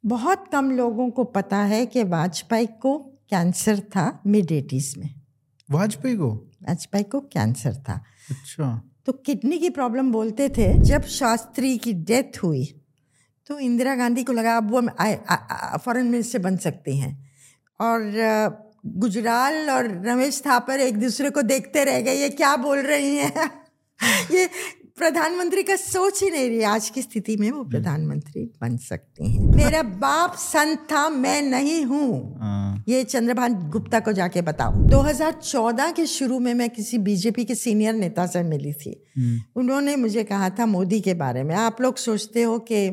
बहुत कम लोगों को पता है कि वाजपेयी को कैंसर था मिड 80s में। वाजपेयी को कैंसर था। अच्छा। तो किडनी की प्रॉब्लम बोलते थे। जब शास्त्री की डेथ हुई तो इंदिरा गांधी को लगा अब वो फॉरेन मिनिस्टर बन सकती हैं, और गुजराल और रमेश थापर एक दूसरे को देखते रह गए, ये क्या बोल रही हैं ये प्रधानमंत्री का सोच ही नहीं रही। आज की स्थिति में वो प्रधानमंत्री बन सकती हैं। मेरा बाप संत था, मैं नहीं हूँ, ये चंद्रभान गुप्ता को जाके बताओ। 2014 के शुरू में मैं किसी बीजेपी के सीनियर नेता से मिली थी। उन्होंने मुझे कहा था मोदी के बारे में, आप लोग सोचते हो कि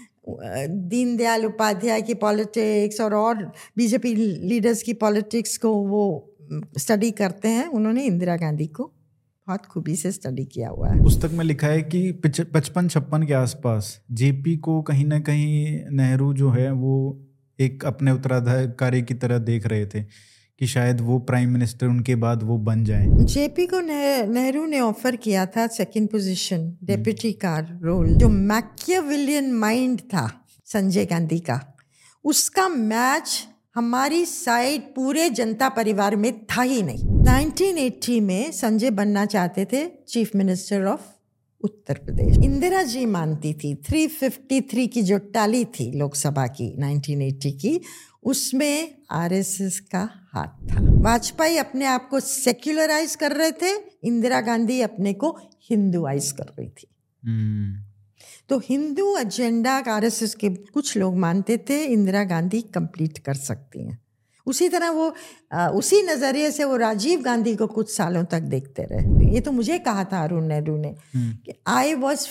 दीनदयाल उपाध्याय की पॉलिटिक्स और बीजेपी लीडर्स की पॉलिटिक्स को वो स्टडी करते हैं। उन्होंने इंदिरा गांधी को बहुत खूबी से स्टडी किया हुआ है। पुस्तक में लिखा है कि 55-56 के आसपास जेपी को कहीं ना कहीं नेहरू जो है वो एक अपने उत्तराधिकारी की तरह देख रहे थे कि शायद वो प्राइम मिनिस्टर उनके बाद वो बन जाए। जेपी को नेहरू ने ऑफर किया था सेकंड पोजीशन, डेप्यूटी का रोल। जो मैकियावेलियन माइंड था संजय गांधी का, उसका मैच हमारी साइड पूरे जनता परिवार में था ही नहीं। 1980 में संजय बनना चाहते थे chief minister of Uttar Pradesh. Indira ji मानती थी 353 की जो टैली थी लोकसभा की 1980 की, उसमें आरएसएस का हाथ था। वाजपेयी अपने आप को सेक्युलराइज कर रहे थे, इंदिरा गांधी अपने को हिंदुआइज कर रही थी। तो हिंदू एजेंडा आरएसएस के कुछ लोग मानते थे इंदिरा गांधी कंप्लीट कर सकती हैं। उसी तरह वो उसी नज़रिए से वो राजीव गांधी को कुछ सालों तक देखते रहे। ये तो मुझे कहा था अरुण नेहरू ने कि I was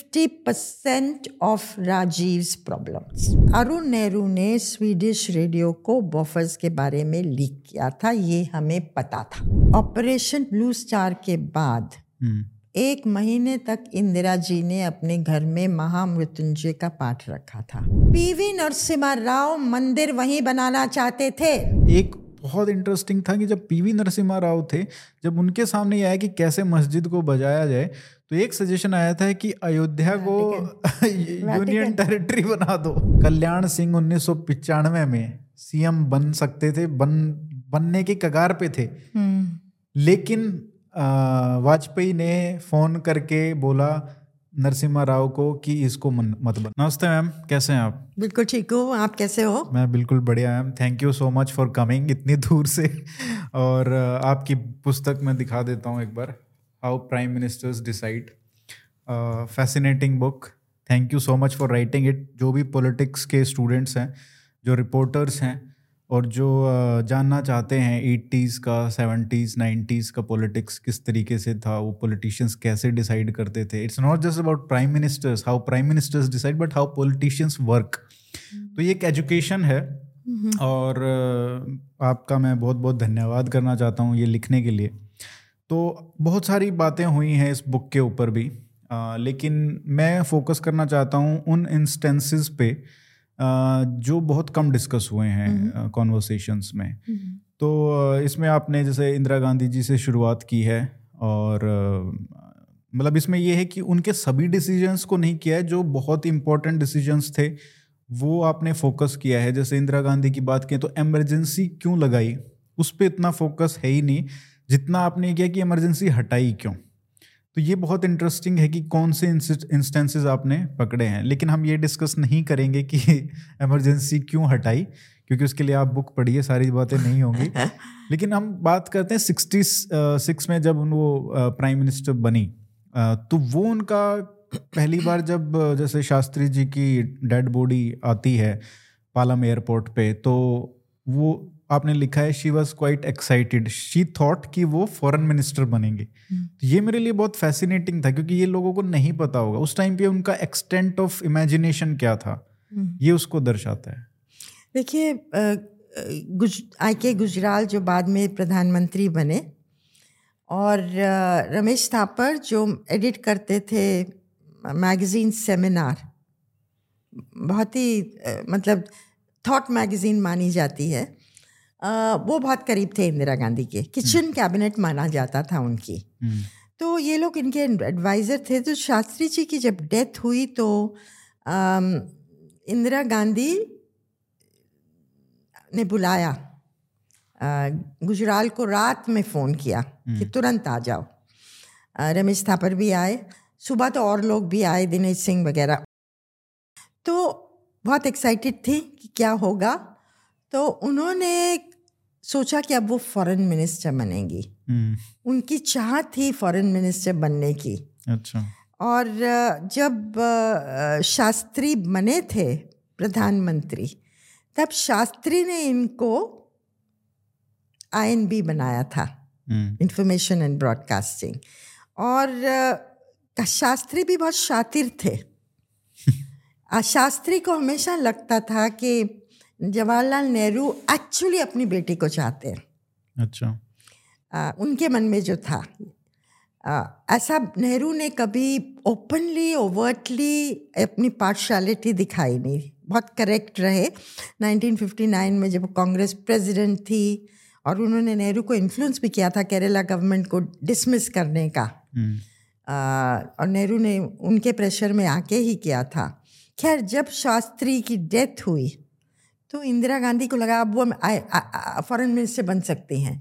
50% of Rajiv's problems. Arun Nehru ने स्वीडिश रेडियो को बफर्स के बारे में लीक किया था, ये हमें पता था। ऑपरेशन ब्लू स्टार के बाद 1 महीने तक इंदिरा जी ने अपने घर में महामृत्युंजय का पाठ रखा था। पीवी नरसिम्हा राव मंदिर वहीं बनाना चाहते थे। एक बहुत इंटरेस्टिंग था कि जब पीवी नरसिम्हा राव थे, जब उनके सामने ये आया कि कैसे मस्जिद को बजाया जाए, तो एक सजेशन आया था कि अयोध्या को यूनियन टेरिटरी बना दो। कल्याण सिंह 1995 में सीएम बन सकते थे, बनने के कगार पे थे, लेकिन वाजपेयी ने फोन करके बोला नरसिम्हा राव को कि इसको मत बन। नमस्ते मैम, कैसे हैं आप? बिल्कुल ठीक हूँ, आप कैसे हो? मैं बिल्कुल बढ़िया ma'am, thank you so much for coming इतनी दूर से। और आपकी पुस्तक मैं दिखा देता हूँ एक बार, how prime ministers decide. Fascinating book, thank you so much for writing it. जो भी पॉलिटिक्स के स्टूडेंट्स हैं, जो रिपोर्टर्स हैं और जो जानना चाहते हैं 80s का, 70s 90s का पॉलिटिक्स किस तरीके से था, वो पॉलिटिशियंस कैसे डिसाइड करते थे। It's not just about prime ministers, how prime ministers decide, but how politicians work. तो ये एक एजुकेशन है और आपका मैं बहुत बहुत धन्यवाद करना चाहता हूँ ये लिखने के लिए। तो बहुत सारी बातें हुई हैं इस बुक के ऊपर भी, लेकिन मैं फोकस करना चाहता हूँ उन इंस्टेंसेस पे जो बहुत कम डिस्कस हुए हैं कॉन्वर्सेशंस में। तो इसमें आपने जैसे इंदिरा गांधी जी से शुरुआत की है, और मतलब इसमें यह है कि उनके सभी डिसीजंस को नहीं किया है, जो बहुत इंपॉर्टेंट डिसीजंस थे वो आपने फोकस किया है। जैसे इंदिरा गांधी की बात करें तो इमरजेंसी क्यों लगाई, उस पर इतना फोकस है ही नहीं जितना आपने किया कि इमरजेंसी हटाई क्यों। तो ये बहुत इंटरेस्टिंग है कि कौन से इंस्टेंसेस आपने पकड़े हैं, लेकिन हम ये डिस्कस नहीं करेंगे कि इमरजेंसी क्यों हटाई, क्योंकि उसके लिए आप बुक पढ़िए, सारी बातें नहीं होंगी। लेकिन हम बात करते हैं 66 में जब वो प्राइम मिनिस्टर बनी, तो वो उनका पहली बार जब जैसे शास्त्री जी की डेड बॉडी आती है पालम एयरपोर्ट पे, तो वो आपने लिखा है she was quite excited, she thought कि वो फॉरेन मिनिस्टर बनेंगे। तो ये मेरे लिए बहुत फैसिनेटिंग था, क्योंकि ये लोगों को नहीं पता होगा उस टाइम पे उनका एक्सटेंट ऑफ इमेजिनेशन क्या था, ये उसको दर्शाता है। देखिए, आई.के. गुजराल जो बाद में प्रधानमंत्री बने, और रमेश थापर जो एडिट करते थे मैगजीन सेमिनार, बहुत ही मतलब थॉट मैगजीन मानी जाती है, वो बहुत करीब थे इंदिरा गांधी के। किचन कैबिनेट माना जाता था उनकी। तो ये लोग इनके एडवाइज़र थे। तो शास्त्री जी की जब डेथ हुई तो इंदिरा गांधी ने बुलाया, गुजराल को रात में फ़ोन किया कि तुरंत आ जाओ। रमेश थापर भी आए, सुबह तो और लोग भी आए, दिनेश सिंह वगैरह। तो बहुत एक्साइटेड थी कि क्या होगा। तो उन्होंने सोचा कि अब वो फॉरेन मिनिस्टर बनेंगी। उनकी चाह थी फॉरेन मिनिस्टर बनने की। अच्छा। और जब शास्त्री बने थे प्रधानमंत्री, तब शास्त्री ने इनको INB बनाया था, इंफॉर्मेशन एंड ब्रॉडकास्टिंग। और शास्त्री भी बहुत शातिर थे। शास्त्री को हमेशा लगता था कि जवाहरलाल नेहरू एक्चुअली अपनी बेटी को चाहते हैं। अच्छा। उनके मन में जो था, ऐसा नेहरू ने कभी ओपनली ओवर्टली अपनी पार्शियलिटी दिखाई नहीं, बहुत करेक्ट रहे। 1959 में जब कांग्रेस प्रेसिडेंट थी और उन्होंने नेहरू को इन्फ्लुएंस भी किया था केरला गवर्नमेंट को डिसमिस करने का, और नेहरू ने उनके प्रेशर में आके ही किया था। खैर, जब शास्त्री की डेथ हुई तो इंदिरा गांधी को लगा अब वो फॉरेन मिनिस्टर बन सकती हैं।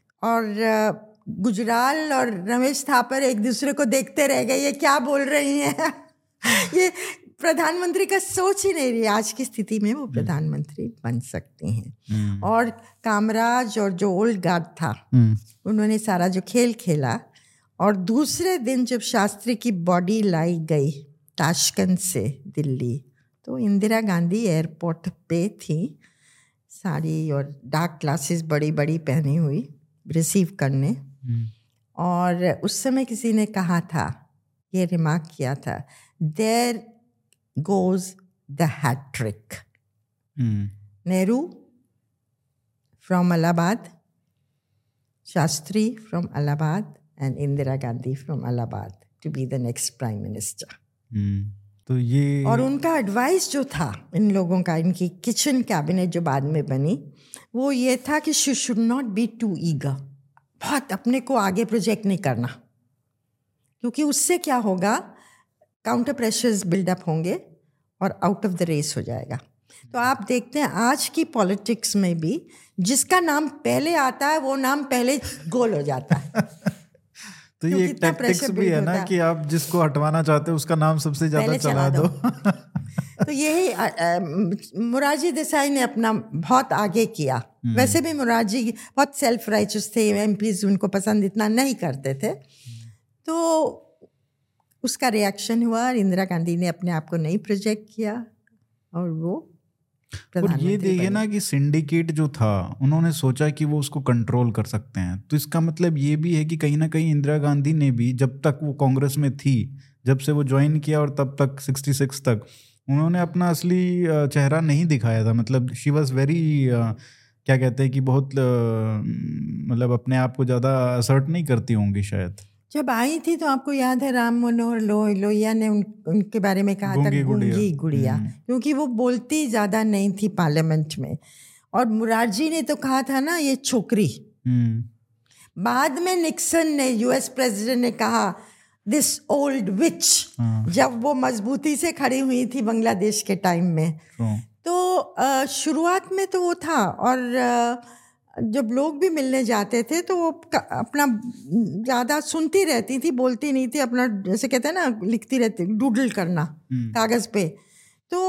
और गुजराल और रमेश थापर एक दूसरे को देखते रह गए, ये क्या बोल रही हैं। ये प्रधानमंत्री का सोच ही नहीं रही, आज की स्थिति में वो प्रधानमंत्री बन सकती हैं। और कामराज और जो ओल्ड गार्ड था, उन्होंने सारा जो खेल खेला। और दूसरे दिन जब शास्त्री की बॉडी लाई गई ताशकंद से दिल्ली, तो इंदिरा गांधी एयरपोर्ट पे थी, साड़ी और डार्क ग्लासेस बड़ी बड़ी पहनी हुई, रिसीव करने। और उस समय किसी ने कहा था, ये रिमार्क किया था, there goes the hattrick. Nehru from Allahabad, Shastri from Allahabad and Indira Gandhi from Allahabad to be the next prime minister. तो ये, और उनका एडवाइस जो था इन लोगों का, इनकी किचन कैबिनेट जो बाद में बनी, वो ये था कि she should not be too eager, बहुत अपने को आगे प्रोजेक्ट नहीं करना, क्योंकि उससे क्या होगा, काउंटर प्रेशर्स बिल्डअप होंगे और आउट ऑफ द रेस हो जाएगा। तो आप देखते हैं आज की पॉलिटिक्स में भी जिसका नाम पहले आता है वो नाम पहले गोल हो जाता है। तो ये एक टैक्टिक्स भी है ना कि आप जिसको हटवाना चाहते हो उसका नाम सबसे ज्यादा चला दो। तो यही मोरारजी देसाई ने अपना बहुत आगे किया। वैसे भी मोरारजी बहुत सेल्फ राइचस थे, एमपीज उनको पसंद इतना नहीं करते थे, तो उसका रिएक्शन हुआ। इंदिरा गांधी ने अपने आप को नहीं प्रोजेक्ट किया और वो और ये देखिए ना कि सिंडिकेट जो था, उन्होंने सोचा कि वो उसको कंट्रोल कर सकते हैं। तो इसका मतलब ये भी है कि कहीं ना कहीं इंदिरा गांधी ने भी, जब तक वो कांग्रेस में थी, जब से वो ज्वाइन किया और तब तक 66 तक, उन्होंने अपना असली चेहरा नहीं दिखाया था। मतलब शी वॉज वेरी, क्या कहते हैं कि बहुत मतलब अपने आप को ज़्यादा असर्ट नहीं करती होंगी शायद। जब आई थी तो आपको याद है राम मनोहर लोहिया ने उनके बारे में कहा था गूंगी गुड़िया, क्योंकि वो बोलती ज़्यादा नहीं थी पार्लियामेंट में। और मुरारजी ने तो कहा था ना ये छोकरी। बाद में निक्सन ने, यूएस प्रेसिडेंट ने कहा दिस ओल्ड विच, जब वो मजबूती से खड़ी हुई थी बांग्लादेश के टाइम में। तो शुरुआत में तो वो था। और जब लोग भी मिलने जाते थे तो वो अपना ज़्यादा सुनती रहती थी, बोलती नहीं थी, अपना जैसे कहते हैं ना लिखती रहती, डूडल करना कागज़ पे। तो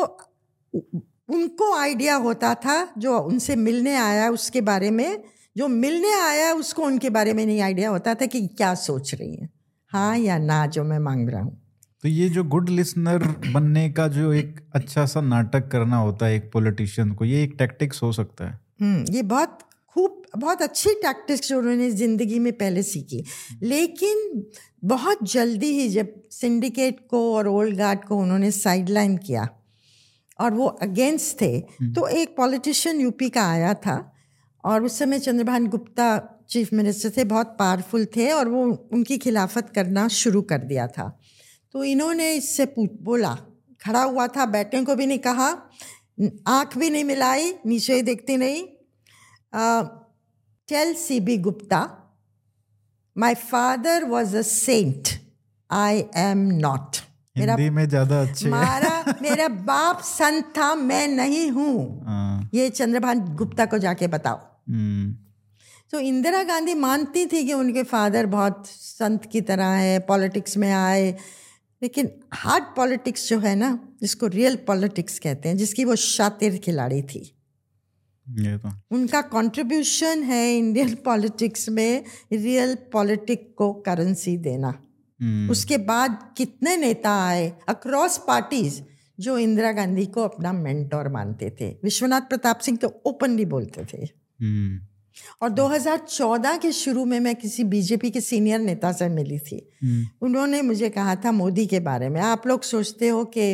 उनको आइडिया होता था जो उनसे मिलने आया उसके बारे में, जो मिलने आया उसको उनके बारे में नहीं आइडिया होता था कि क्या सोच रही है, हाँ या ना जो मैं मांग रहा हूँ। तो ये जो गुड लिसनर बनने का जो एक अच्छा सा नाटक करना होता है एक पॉलिटिशियन को, ये एक टैक्टिक्स हो सकता है। ये बहुत अच्छी टैक्टिक्स जो उन्होंने ज़िंदगी में पहले सीखी। लेकिन बहुत जल्दी ही जब सिंडिकेट को और ओल्ड गार्ड को उन्होंने साइडलाइन किया और वो अगेंस्ट थे, तो एक पॉलिटिशियन यूपी का आया था और उस समय चंद्रभान गुप्ता चीफ मिनिस्टर थे, बहुत पावरफुल थे और वो उनकी खिलाफत करना शुरू कर दिया था। तो इन्होंने इससे बोला, खड़ा हुआ था, बैठने को भी नहीं कहा, आँख भी नहीं मिलाई, नीचे ही देखती नहीं। Tell C.B. Gupta, my father was a saint, I am not. Hindi में ज़्यादा अच्छे मेरा बाप संत था, मैं नहीं हूँ। ये चंद्रभान गुप्ता को जाके बताओ। तो इंदिरा गांधी मानती थी कि उनके फादर बहुत संत की तरह है, पॉलिटिक्स में आए, लेकिन हार्ड पॉलिटिक्स जो है ना, जिसको रियल पॉलिटिक्स कहते हैं, जिसकी वो शातिर खिलाड़ी थी, ये तो उनका कंट्रीब्यूशन है इंडियन पॉलिटिक्स में रियल पॉलिटिक को करेंसी देना। उसके बाद कितने नेता आए अक्रॉस पार्टीज जो इंदिरा गांधी को अपना मेंटोर मानते थे। विश्वनाथ प्रताप सिंह तो ओपनली बोलते थे। और 2014 के शुरू में मैं किसी बीजेपी के सीनियर नेता से मिली थी। उन्होंने मुझे कहा था मोदी के बारे में, आप लोग सोचते हो कि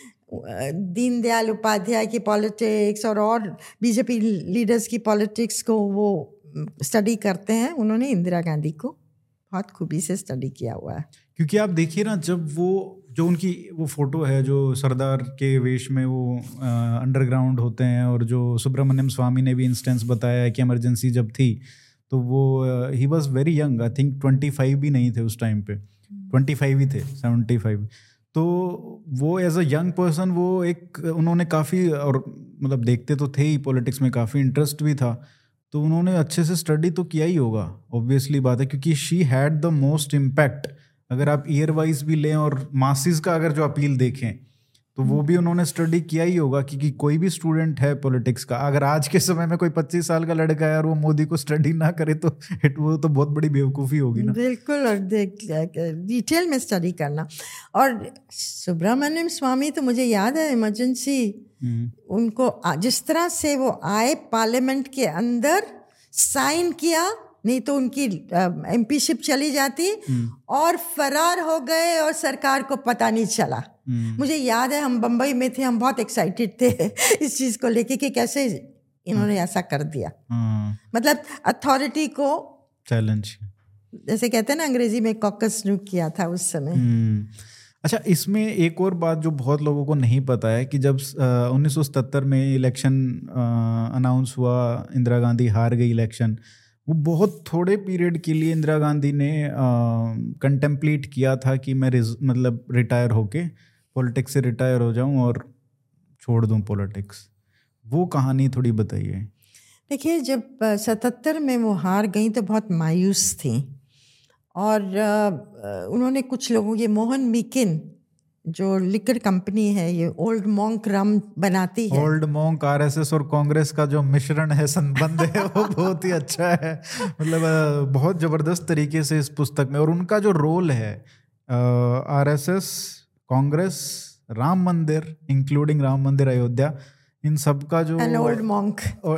दीनदयाल उपाध्याय की पॉलिटिक्स और बीजेपी लीडर्स की पॉलिटिक्स को वो स्टडी करते हैं, उन्होंने इंदिरा गांधी को बहुत खूबी से स्टडी किया हुआ है। क्योंकि आप देखिए ना, जब वो जो उनकी वो फोटो है जो सरदार के वेश में वो अंडरग्राउंड होते हैं, और जो सुब्रमण्यम स्वामी ने भी इंस्टेंस बताया है कि इमरजेंसी जब थी तो वो he was very young, I think 25 भी नहीं थे उस टाइम पे, 25 ही थे, 75। तो वो एज अ यंग पर्सन वो एक उन्होंने काफ़ी, और मतलब देखते तो थे ही, पॉलिटिक्स में काफ़ी इंटरेस्ट भी था, तो उन्होंने अच्छे से स्टडी तो किया ही होगा, ऑब्वियसली बात है, क्योंकि she had the most impact. अगर आप ईयर वाइज भी लें और मासिस का अगर जो अपील देखें तो वो भी उन्होंने स्टडी किया ही होगा, क्योंकि कोई भी स्टूडेंट है पॉलिटिक्स का, अगर आज के समय में कोई 25 साल का लड़का है और वो मोदी को स्टडी ना करे तो वो तो बहुत बड़ी बेवकूफ़ी होगी ना। बिल्कुल, और डिटेल में स्टडी करना। और सुब्रमण्यम स्वामी तो मुझे याद है इमरजेंसी, उनको जिस तरह से वो आए पार्लियामेंट के अंदर, साइन किया, नहीं तो उनकी एमपीशिप चली जाती, और फरार हो गए और सरकार को पता नहीं चला। मुझे याद है हम बम्बई में थे, हम बहुत एक्साइटेड थे इस चीज़ को लेके कि कैसे इन्होंने ऐसा कर दिया। मतलब अथॉरिटी को चैलेंज, जैसे कहते हैं ना अंग्रेजी में, कॉकस किया था उस समय। अच्छा, इसमें एक और बात जो बहुत लोगों को नहीं पता है कि जब 1977 में इलेक्शन अनाउंस हुआ, इंदिरा गांधी हार गई इलेक्शन, वो बहुत थोड़े पीरियड के लिए इंदिरा गांधी ने कंटेम्पलेट किया था कि मैं मतलब रिटायर होके पॉलिटिक्स से रिटायर हो जाऊं और छोड़ दूं पॉलिटिक्स। वो कहानी थोड़ी बताइए। देखिए, जब 77 में वो हार गई तो बहुत मायूस थी, और उन्होंने कुछ लोगों, ये मोहन मिकिन जो लिकर कंपनी है, ये ओल्ड मॉन्क रम बनाती है। ओल्ड मॉन्क आरएसएस और कांग्रेस का जो मिश्रण है, संबंध है, वो बहुत ही अच्छा है, मतलब बहुत ज़बरदस्त तरीके से इस पुस्तक में। और उनका जो रोल है आरएसएस, कांग्रेस, राम मंदिर, इंक्लूडिंग राम मंदिर अयोध्या, इन सब का जो एन ओल्ड मॉन्क,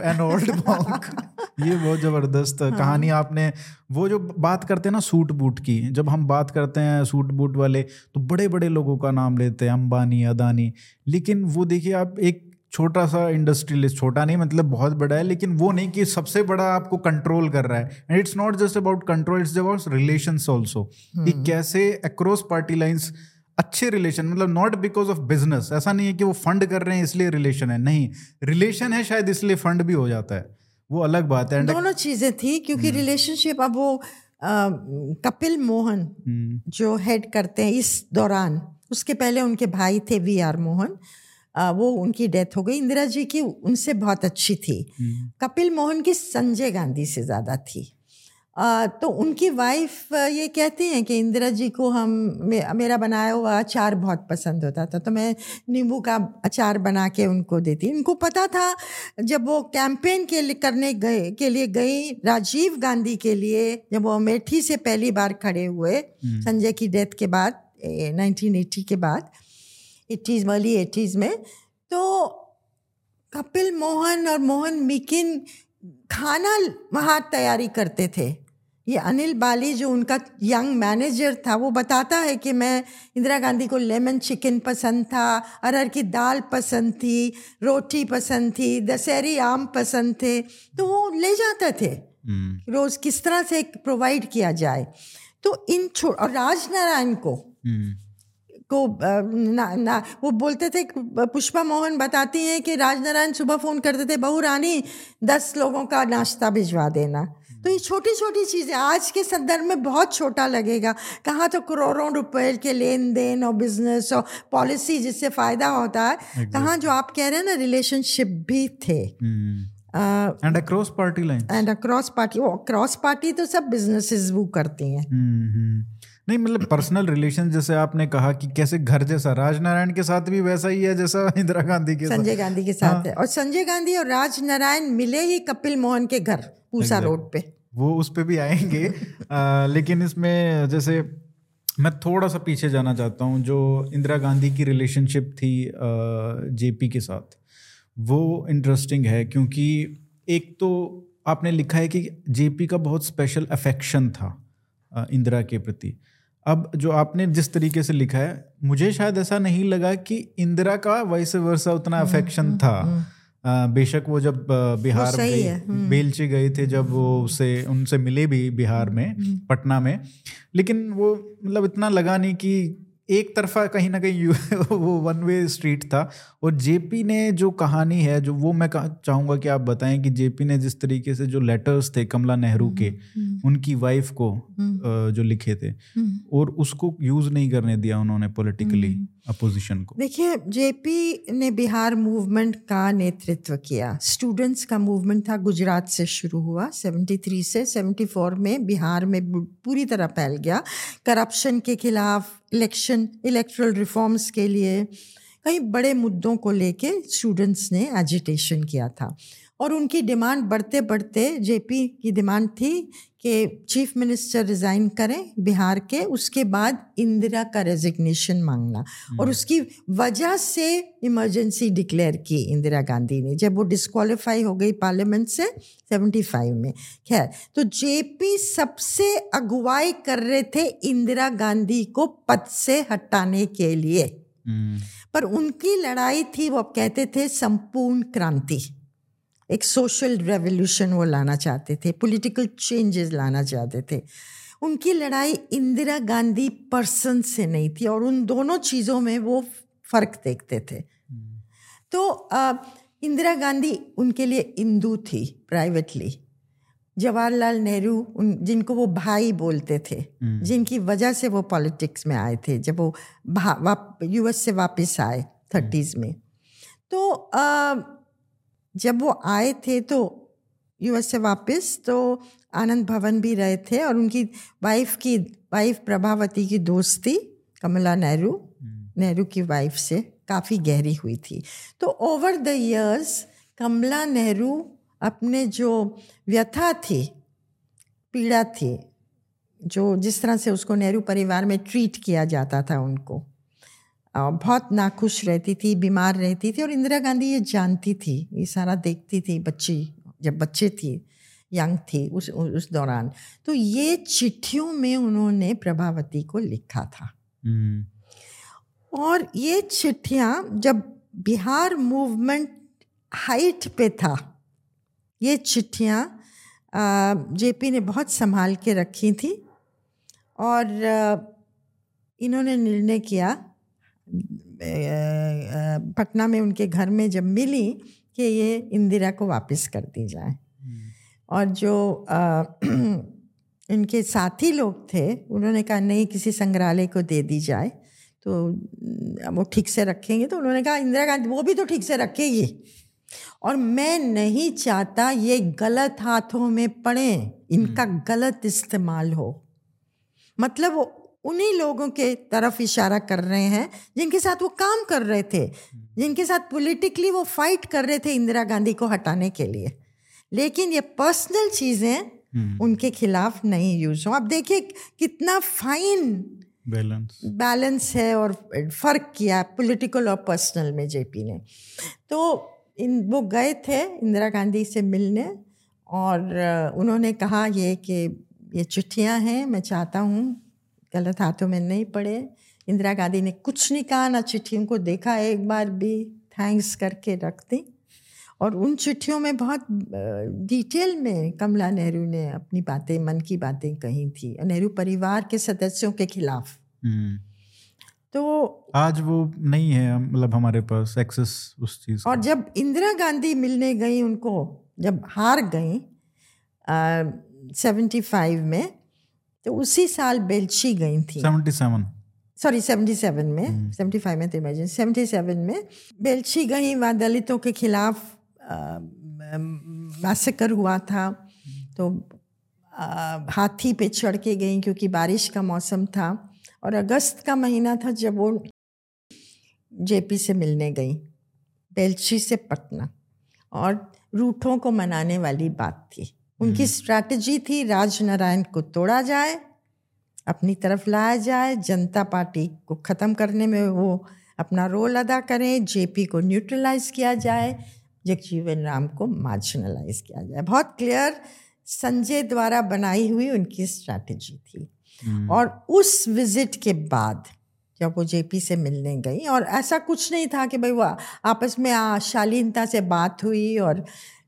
ये बहुत ज़बरदस्त कहानी। आपने वो जो बात करते हैं ना सूट बूट की, जब हम बात करते हैं सूट बूट वाले तो बड़े बड़े लोगों का नाम लेते हैं, अंबानी, अदानी, लेकिन वो देखिए आप एक छोटा सा इंडस्ट्रियलिस्ट, छोटा नहीं मतलब बहुत बड़ा है, लेकिन वो नहीं कि सबसे बड़ा आपको कंट्रोल कर रहा है। And it's not just about control, it's about relations also, कि कैसे अक्रॉस पार्टी लाइंस अच्छे रिलेशन, मतलब नॉट बिकॉज ऑफ बिजनेस, ऐसा नहीं है कि वो फंड कर रहे हैं इसलिए रिलेशन है, नहीं, रिलेशन है शायद इसलिए फंड भी हो जाता है, वो अलग बात है। दोनों चीजें थी, क्योंकि रिलेशनशिप, अब वो कपिल मोहन जो हेड करते हैं इस दौरान, उसके पहले उनके भाई थे VR मोहन, वो उनकी डेथ हो गई। इंदिरा जी की उनसे बहुत अच्छी थी। कपिल मोहन की संजय गांधी से ज़्यादा थी। तो उनकी वाइफ ये कहती हैं कि इंदिरा जी को मेरा बनाया हुआ अचार बहुत पसंद होता था, तो मैं नींबू का अचार बना के उनको देती। उनको पता था जब वो कैंपेन के लिए गई राजीव गांधी के लिए, जब वो अमेठी से पहली बार खड़े हुए संजय की डेथ के बाद, 1980 के बाद, 80s, अर्ली 80s में, तो कपिल मोहन और मोहन मिकिन खाना वहाँ तैयारी करते थे। ये अनिल बाली जो उनका यंग मैनेजर था, वो बताता है कि मैं, इंदिरा गांधी को लेमन चिकन पसंद था, अरहर की दाल पसंद थी, रोटी पसंद थी, दशहरी आम पसंद थे, तो वो ले जाते थे रोज़ किस तरह से प्रोवाइड किया जाए। तो और राजनारायण को वो बोलते थे, पुष्पा मोहन बताती हैं कि राजनारायण सुबह फ़ोन करते थे, बहू रानी 10 लोगों का नाश्ता भिजवा देना। तो ये छोटी छोटी चीज़ें आज के संदर्भ में बहुत छोटा लगेगा, कहाँ तो करोड़ों रुपए के लेन देन और बिजनेस और पॉलिसी जिससे फ़ायदा होता है, कहाँ जो आप कह रहे हैं ना रिलेशनशिप भी थे। And across party line, and across party, वो क्रॉस पार्टी तो सब बिजनेसेस वो करती हैं। नहीं मतलब पर्सनल रिलेशन, जैसे आपने कहा कि कैसे घर जैसा, राजनारायण के साथ भी वैसा ही है जैसा इंदिरा गांधी के संजय गांधी के साथ है। और संजय गांधी और राजनारायण मिले ही कपिल मोहन के घर पूसा रोड पे, वो उस पे भी आएंगे। लेकिन इसमें जैसे मैं थोड़ा सा पीछे जाना चाहता हूँ, जो इंदिरा गांधी की रिलेशनशिप थी जेपी के साथ, वो इंटरेस्टिंग है क्योंकि एक तो आपने लिखा है कि जेपी का बहुत स्पेशल अफेक्शन था इंदिरा के प्रति। अब जो आपने जिस तरीके से लिखा है, मुझे शायद ऐसा नहीं लगा कि इंदिरा का वैसे वर्षा उतना अफेक्शन था। बेशक वो जब बिहार में बेलचे गए थे, जब वो उनसे मिले भी बिहार में पटना में, लेकिन वो मतलब इतना लगा नहीं कि एक तरफा कहीं ना कहीं वो वन वे स्ट्रीट था। और जेपी ने जो कहानी है, जो वो मैं चाहूँगा कि आप बताएं कि जेपी ने जिस तरीके से जो लेटर्स थे कमला नेहरू के उनकी वाइफ को जो लिखे थे, और उसको यूज नहीं करने दिया उन्होंने पॉलिटिकली अपोजिशन को। देखिए, जेपी ने बिहार मूवमेंट का नेतृत्व किया। स्टूडेंट्स का मूवमेंट था, गुजरात से शुरू हुआ, 73 से 74 में बिहार में पूरी तरह फैल गया। करप्शन के खिलाफ, इलेक्टरल रिफॉर्म्स के लिए, कई बड़े मुद्दों को लेके स्टूडेंट्स ने एजिटेशन किया था। और उनकी डिमांड बढ़ते बढ़ते, जेपी की डिमांड थी कि चीफ मिनिस्टर रिज़ाइन करें बिहार के, उसके बाद इंदिरा का रेजिग्नेशन मांगना। और उसकी वजह से इमरजेंसी डिक्लेयर की इंदिरा गांधी ने, जब वो डिस्क्वालीफाई हो गई पार्लियामेंट से 75 में। खैर, तो जेपी सबसे अगुवाई कर रहे थे इंदिरा गांधी को पद से हटाने के लिए, पर उनकी लड़ाई थी, वो कहते थे संपूर्ण क्रांति, एक सोशल रेवोल्यूशन वो लाना चाहते थे, पॉलिटिकल चेंजेस लाना चाहते थे। उनकी लड़ाई इंदिरा गांधी पर्सन से नहीं थी, और उन दोनों चीज़ों में वो फ़र्क देखते थे। तो इंदिरा गांधी उनके लिए इंदू थी प्राइवेटली। जवाहरलाल नेहरू जिनको वो भाई बोलते थे, जिनकी वजह से वो पॉलिटिक्स में आए थे जब वो यूएस से वापस आए 30s में। तो जब वो आए थे तो यूएस से वापस, तो आनंद भवन भी रहे थे, और उनकी वाइफ प्रभावती की दोस्ती कमला नेहरू की वाइफ से काफ़ी गहरी हुई थी। तो over the years Kamala Nehru अपने जो व्यथा थी, पीड़ा थी, जो जिस तरह से उसको नेहरू परिवार में ट्रीट किया जाता था, उनको बहुत नाखुश रहती थी, बीमार रहती थी। और इंदिरा गांधी ये जानती थी, ये सारा देखती थी, जब बच्चे थी, यंग थी उस दौरान। तो ये चिट्ठियों में उन्होंने प्रभावती को लिखा था। और ये चिट्ठियाँ जब बिहार मूवमेंट हाइट पे था, ये चिट्ठियाँ जेपी ने बहुत संभाल के रखी थी। और इन्होंने निर्णय किया, पटना में उनके घर में जब मिली, कि ये इंदिरा को वापस कर दी जाए। और जो इनके साथी लोग थे, उन्होंने कहा नहीं, किसी संग्रहालय को दे दी जाए तो वो ठीक से रखेंगे। तो उन्होंने कहा इंदिरा गांधी वो भी तो ठीक से रखेगी, और मैं नहीं चाहता ये गलत हाथों में पड़े, इनका गलत इस्तेमाल हो। मतलब वो उन्हीं लोगों के तरफ इशारा कर रहे हैं जिनके साथ वो काम कर रहे थे, जिनके साथ पॉलिटिकली वो फाइट कर रहे थे इंदिरा गांधी को हटाने के लिए। लेकिन ये पर्सनल चीज़ें उनके खिलाफ नहीं यूज हो। अब देखिए कितना फाइन बैलेंस है और फ़र्क किया पॉलिटिकल और पर्सनल में जेपी ने। तो वो गए थे इंदिरा गांधी से मिलने, और उन्होंने कहा ये चिट्ठियाँ हैं, मैं चाहता हूँ गलत हाथों में नहीं पड़े। इंदिरा गांधी ने कुछ नहीं कहा, ना चिट्ठियों को देखा एक बार भी, थैंक्स करके रख दी। और उन चिट्ठियों में बहुत डिटेल में कमला नेहरू ने अपनी बातें, मन की बातें कही थी नेहरू परिवार के सदस्यों के खिलाफ। तो आज वो नहीं है, मतलब हमारे पास एक्सेस उस चीज़। और जब इंदिरा गांधी मिलने गई उनको, जब हार गई 75 में, तो उसी साल बेल्ची गई थी 77 में, 75 में तो इमरजेंसी, 77 में बेल्ची गई, वहाँ दलितों के खिलाफ मैसेकर हुआ था, तो हाथी पे चढ़ के गई क्योंकि बारिश का मौसम था, और अगस्त का महीना था जब वो जेपी से मिलने गई, बेल्ची से पटना, और रूठों को मनाने वाली बात थी। उनकी स्ट्रैटेजी थी राजनारायण को तोड़ा जाए, अपनी तरफ लाया जाए, जनता पार्टी को ख़त्म करने में वो अपना रोल अदा करें, जेपी को न्यूट्रलाइज किया जाए, जगजीवन राम को मार्जिनलाइज किया जाए। बहुत क्लियर संजय द्वारा बनाई हुई उनकी स्ट्रैटेजी थी। और उस विजिट के बाद जब वो जेपी से मिलने गई, और ऐसा कुछ नहीं था कि भाई वो आपस में शालीनता से बात हुई, और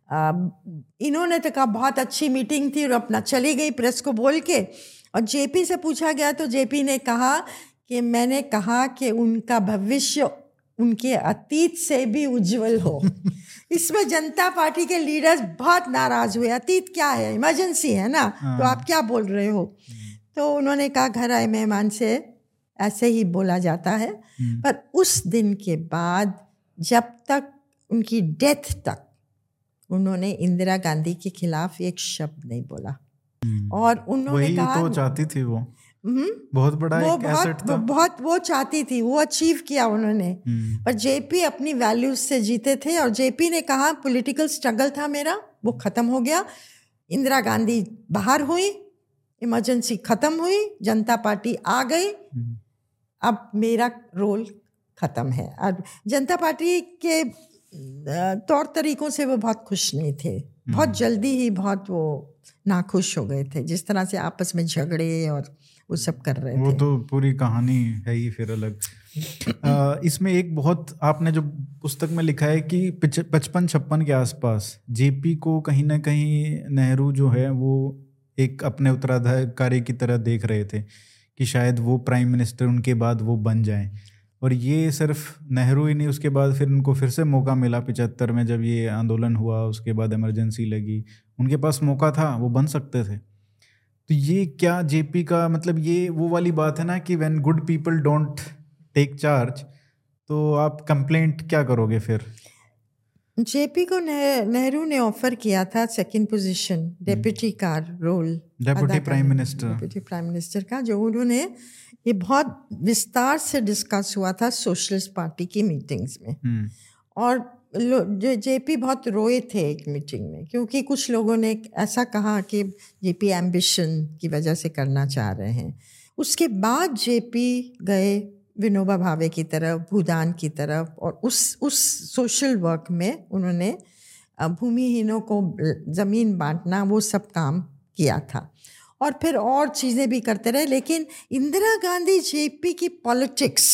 इन्होंने तो कहा बहुत अच्छी मीटिंग थी और अपना चली गई प्रेस को बोल के। और जेपी से पूछा गया तो जेपी ने कहा कि मैंने कहा कि उनका भविष्य उनके अतीत से भी उज्जवल हो। इसमें जनता पार्टी के लीडर्स बहुत नाराज हुए, अतीत क्या है, इमरजेंसी है ना, तो आप क्या बोल रहे हो। तो उन्होंने कहा घर आए मेहमान से ऐसे ही बोला जाता है। पर उस दिन के बाद जब तक उनकी डेथ तक उन्होंने इंदिरा गांधी के खिलाफ एक शब्द नहीं बोला। और उन्होंने कहा तो चाहती थी वो बहुत बड़ा एक एसेट था, बहुत वो चाहती थी, वो अचीव किया उन्होंने। पर जेपी अपनी वैल्यूज से जीते थे, और जेपी ने कहा पॉलिटिकल स्ट्रगल था मेरा, वो खत्म हो गया, इंदिरा गांधी बाहर हुई, इमरजेंसी खत्म हुई, जनता पार्टी आ गई, अब मेरा रोल खत्म है। और जनता पार्टी के तौर तरीकों से वो बहुत खुश नहीं थे, बहुत जल्दी ही बहुत वो नाखुश हो गए थे, जिस तरह से आपस में झगड़े और वो सब कर रहे थे। वो तो पूरी कहानी है ही फिर अलग। इसमें एक बहुत आपने जो पुस्तक में लिखा है कि 55-56 के आसपास जेपी को कहीं ना कहीं नेहरू जो है वो एक अपने उत्तराधिकारी की तरह देख रहे थे कि शायद वो प्राइम मिनिस्टर उनके बाद वो बन जाएं। और ये सिर्फ नेहरू ही नहीं, उसके बाद फिर उनको फिर से मौका मिला 75 में जब ये आंदोलन हुआ, उसके बाद इमरजेंसी लगी, उनके पास मौका था, वो बन सकते थे। तो ये क्या जेपी का मतलब ये वो वाली बात है ना कि when good people don't take charge, तो आप कंप्लेंट क्या करोगे फिर। जेपी को नेहरू ने ऑफर किया था सेकंड पोजीशन, डेप्यूटी का रोल, डेप्यूटी प्राइम मिनिस्टर का, जो उन्होंने ये बहुत विस्तार से डिस्कस हुआ था सोशलिस्ट पार्टी की मीटिंग्स में। और जो जेपी बहुत रोए थे एक मीटिंग में, क्योंकि कुछ लोगों ने ऐसा कहा कि जेपी एम्बिशन की वजह से करना चाह रहे हैं। उसके बाद जेपी गए विनोबा भावे की तरफ, भूदान की तरफ, और उस सोशल वर्क में उन्होंने भूमिहीनों को ज़मीन बांटना, वो सब काम किया था, और फिर और चीज़ें भी करते रहे। लेकिन इंदिरा गांधी जेपी की पॉलिटिक्स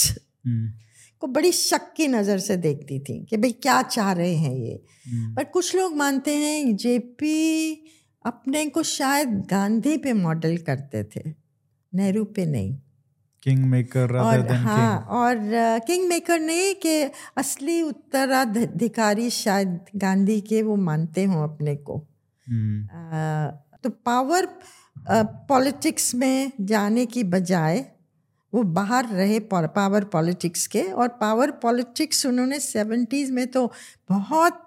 को बड़ी शक की नज़र से देखती थी कि भाई क्या चाह रहे हैं ये। पर कुछ लोग मानते हैं जेपी अपने को शायद गांधी पे मॉडल करते थे, नेहरू पे नहीं। किंग मेकर और हाँ, और किंग मेकर नहीं, कि असली उत्तराधिकारी शायद गांधी के वो मानते हों अपने को। तो पावर पॉलिटिक्स में जाने की बजाय वो बाहर रहे पावर पॉलिटिक्स के, और पावर पॉलिटिक्स उन्होंने 70s में तो बहुत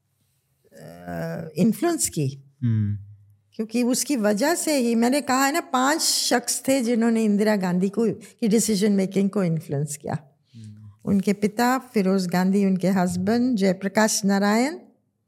इन्फ्लुएंस की। क्योंकि उसकी वजह से ही मैंने कहा है ना, 5 शख्स थे जिन्होंने इंदिरा गांधी को की डिसीजन मेकिंग को इन्फ्लुएंस किया। उनके पिता फिरोज गांधी, उनके husband Jayaprakash Narayan,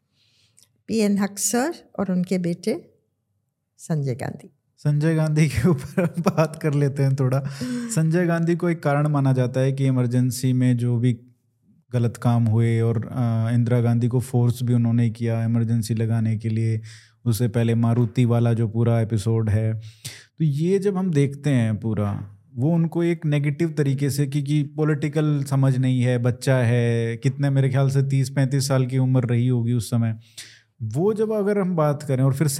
PN Haksar, और उनके बेटे संजय गांधी। संजय गांधी के ऊपर बात कर लेते हैं थोड़ा। संजय गांधी को एक कारण माना जाता है कि इमरजेंसी में जो भी गलत काम हुए, और इंदिरा गांधी को फोर्स भी उन्होंने किया इमरजेंसी लगाने के लिए। उससे पहले मारुति वाला जो पूरा एपिसोड है, तो ये जब हम देखते हैं पूरा, वो उनको एक नेगेटिव तरीके से, क्योंकि पॉलिटिकल समझ नहीं है, बच्चा है, कितने मेरे ख्याल से 30-35 साल की उम्र रही होगी उस समय। वो जब अगर हम बात करें, और फिर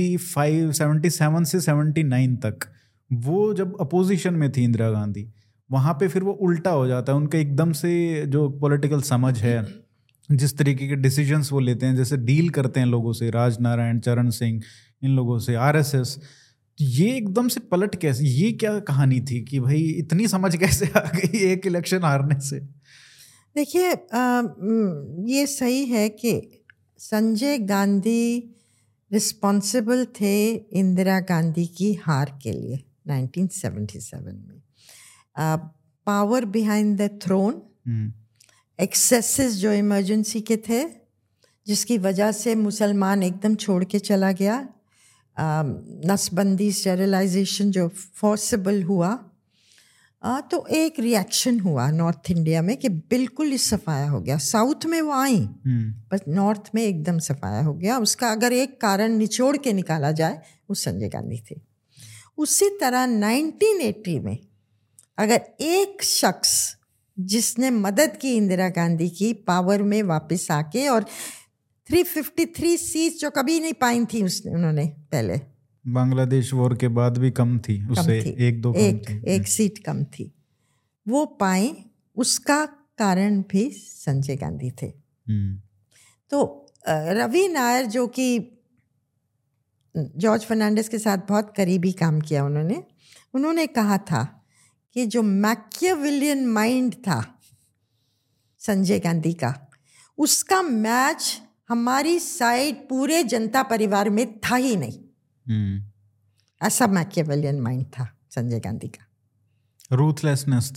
77 से 79 तक वो जब अपोजिशन में थी इंदिरा गांधी, वहाँ पे फिर वो उल्टा हो जाता है उनका एकदम से। जो पॉलिटिकल समझ है, जिस तरीके के डिसीजंस वो लेते हैं, जैसे डील करते हैं लोगों से, राजनारायण, चरण सिंह, इन लोगों से, आरएसएस। ये एकदम से पलट कैसे, ये क्या कहानी थी कि भाई इतनी समझ कैसे आ गई एक इलेक्शन हारने से? देखिए, ये सही है कि संजय गांधी रिस्पॉन्सिबल थे इंदिरा गांधी की हार के लिए 1977 में। Power behind the throne, excesses जो इमरजेंसी के थे, जिसकी वजह से मुसलमान एकदम छोड़ के चला गया, नसबंदी, स्टेरिलाइजेशन जो फोर्सेबल हुआ, तो एक रिएक्शन हुआ नॉर्थ इंडिया में कि बिल्कुल ही सफाया हो गया। साउथ में वो आई, पर नॉर्थ में एकदम सफाया हो गया। उसका अगर एक कारण निचोड़ के निकाला जाए वो संजय गांधी थे। उसी तरह 1980 में अगर एक शख्स जिसने मदद की इंदिरा गांधी की पावर में वापस आके, और 353 सीट जो कभी नहीं पाई थी उन्होंने पहले, बांग्लादेश वॉर के बाद भी कम थी उससे, एक सीट कम थी, वो पाए, उसका कारण भी संजय गांधी थे। तो रवि नायर जो कि जॉर्ज फर्नांडिस के साथ बहुत करीबी काम किया उन्होंने कहा था कि जो मैकियावेलियन माइंड था संजय गांधी का, उसका मैच हमारी साइड पूरे जनता परिवार में था ही नहीं। ऐसा मैकियावेलियन माइंड था संजय गांधी का। रूथलेसनेस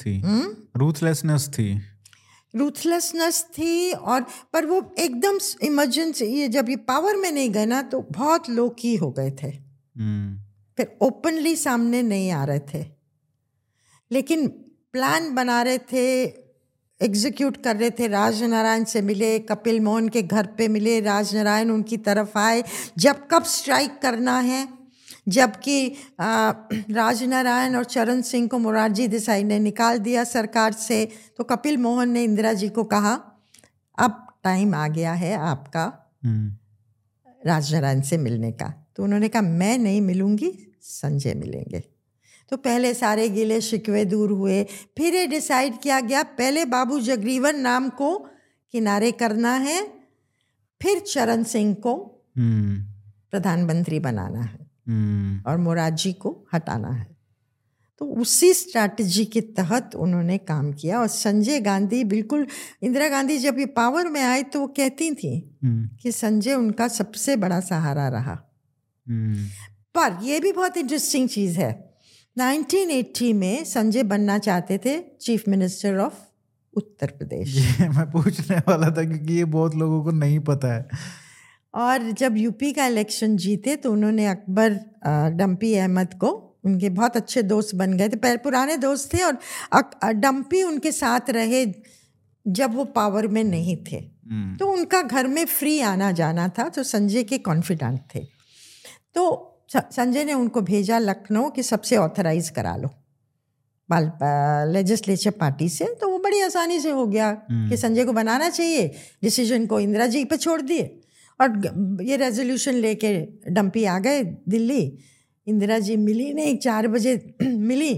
थी और पर वो एकदम इमरजेंसी, ये जब ये पावर में नहीं गए ना तो बहुत लो की हो गए थे, फिर ओपनली सामने नहीं आ रहे थे, लेकिन प्लान बना रहे थे, एग्जीक्यूट कर रहे थे। राजनारायण से मिले, कपिल मोहन के घर पे मिले, राजनारायण उनकी तरफ आए जब कब स्ट्राइक करना है, जबकि राजनारायण और चरण सिंह को मोरारजी देसाई ने निकाल दिया सरकार से, तो कपिल मोहन ने इंदिरा जी को कहा अब टाइम आ गया है आपका राजनारायण से मिलने का। तो उन्होंने कहा मैं नहीं मिलूंगी, संजय मिलेंगे। तो पहले सारे गिले शिकवे दूर हुए, फिर ये डिसाइड किया गया पहले बाबू जगजीवन राम को किनारे करना है, फिर चरण सिंह को प्रधानमंत्री बनाना है और मोरारजी को हटाना है। तो उसी स्ट्रैटेजी के तहत उन्होंने काम किया। और संजय गांधी बिल्कुल, इंदिरा गांधी जब ये पावर में आए तो वो कहती थी कि संजय उनका सबसे बड़ा सहारा रहा। पर ये भी बहुत इंटरेस्टिंग चीज़ है, 1980 में संजय बनना चाहते थे chief minister of Uttar Pradesh. ये मैं पूछने वाला था क्योंकि ये बहुत लोगों को नहीं पता है। और जब यूपी का इलेक्शन जीते तो उन्होंने अकबर डम्पी अहमद को, उनके बहुत अच्छे दोस्त बन गए थे, पहले पुराने दोस्त थे, और डम्पी उनके साथ रहे जब वो पावर में नहीं थे, तो उनका घर में फ्री आना जाना था, तो संजय के कॉन्फिडेंट थे। तो संजय ने उनको भेजा लखनऊ कि सबसे ऑथराइज करा लो लेजिस्लेचर पार्टी से। तो वो बड़ी आसानी से हो गया कि संजय को बनाना चाहिए, डिसीजन को इंदिरा जी पे छोड़ दिए, और ये रेजोल्यूशन लेके डम्पी आ गए दिल्ली। इंदिरा जी मिली नहीं, 4 बजे मिली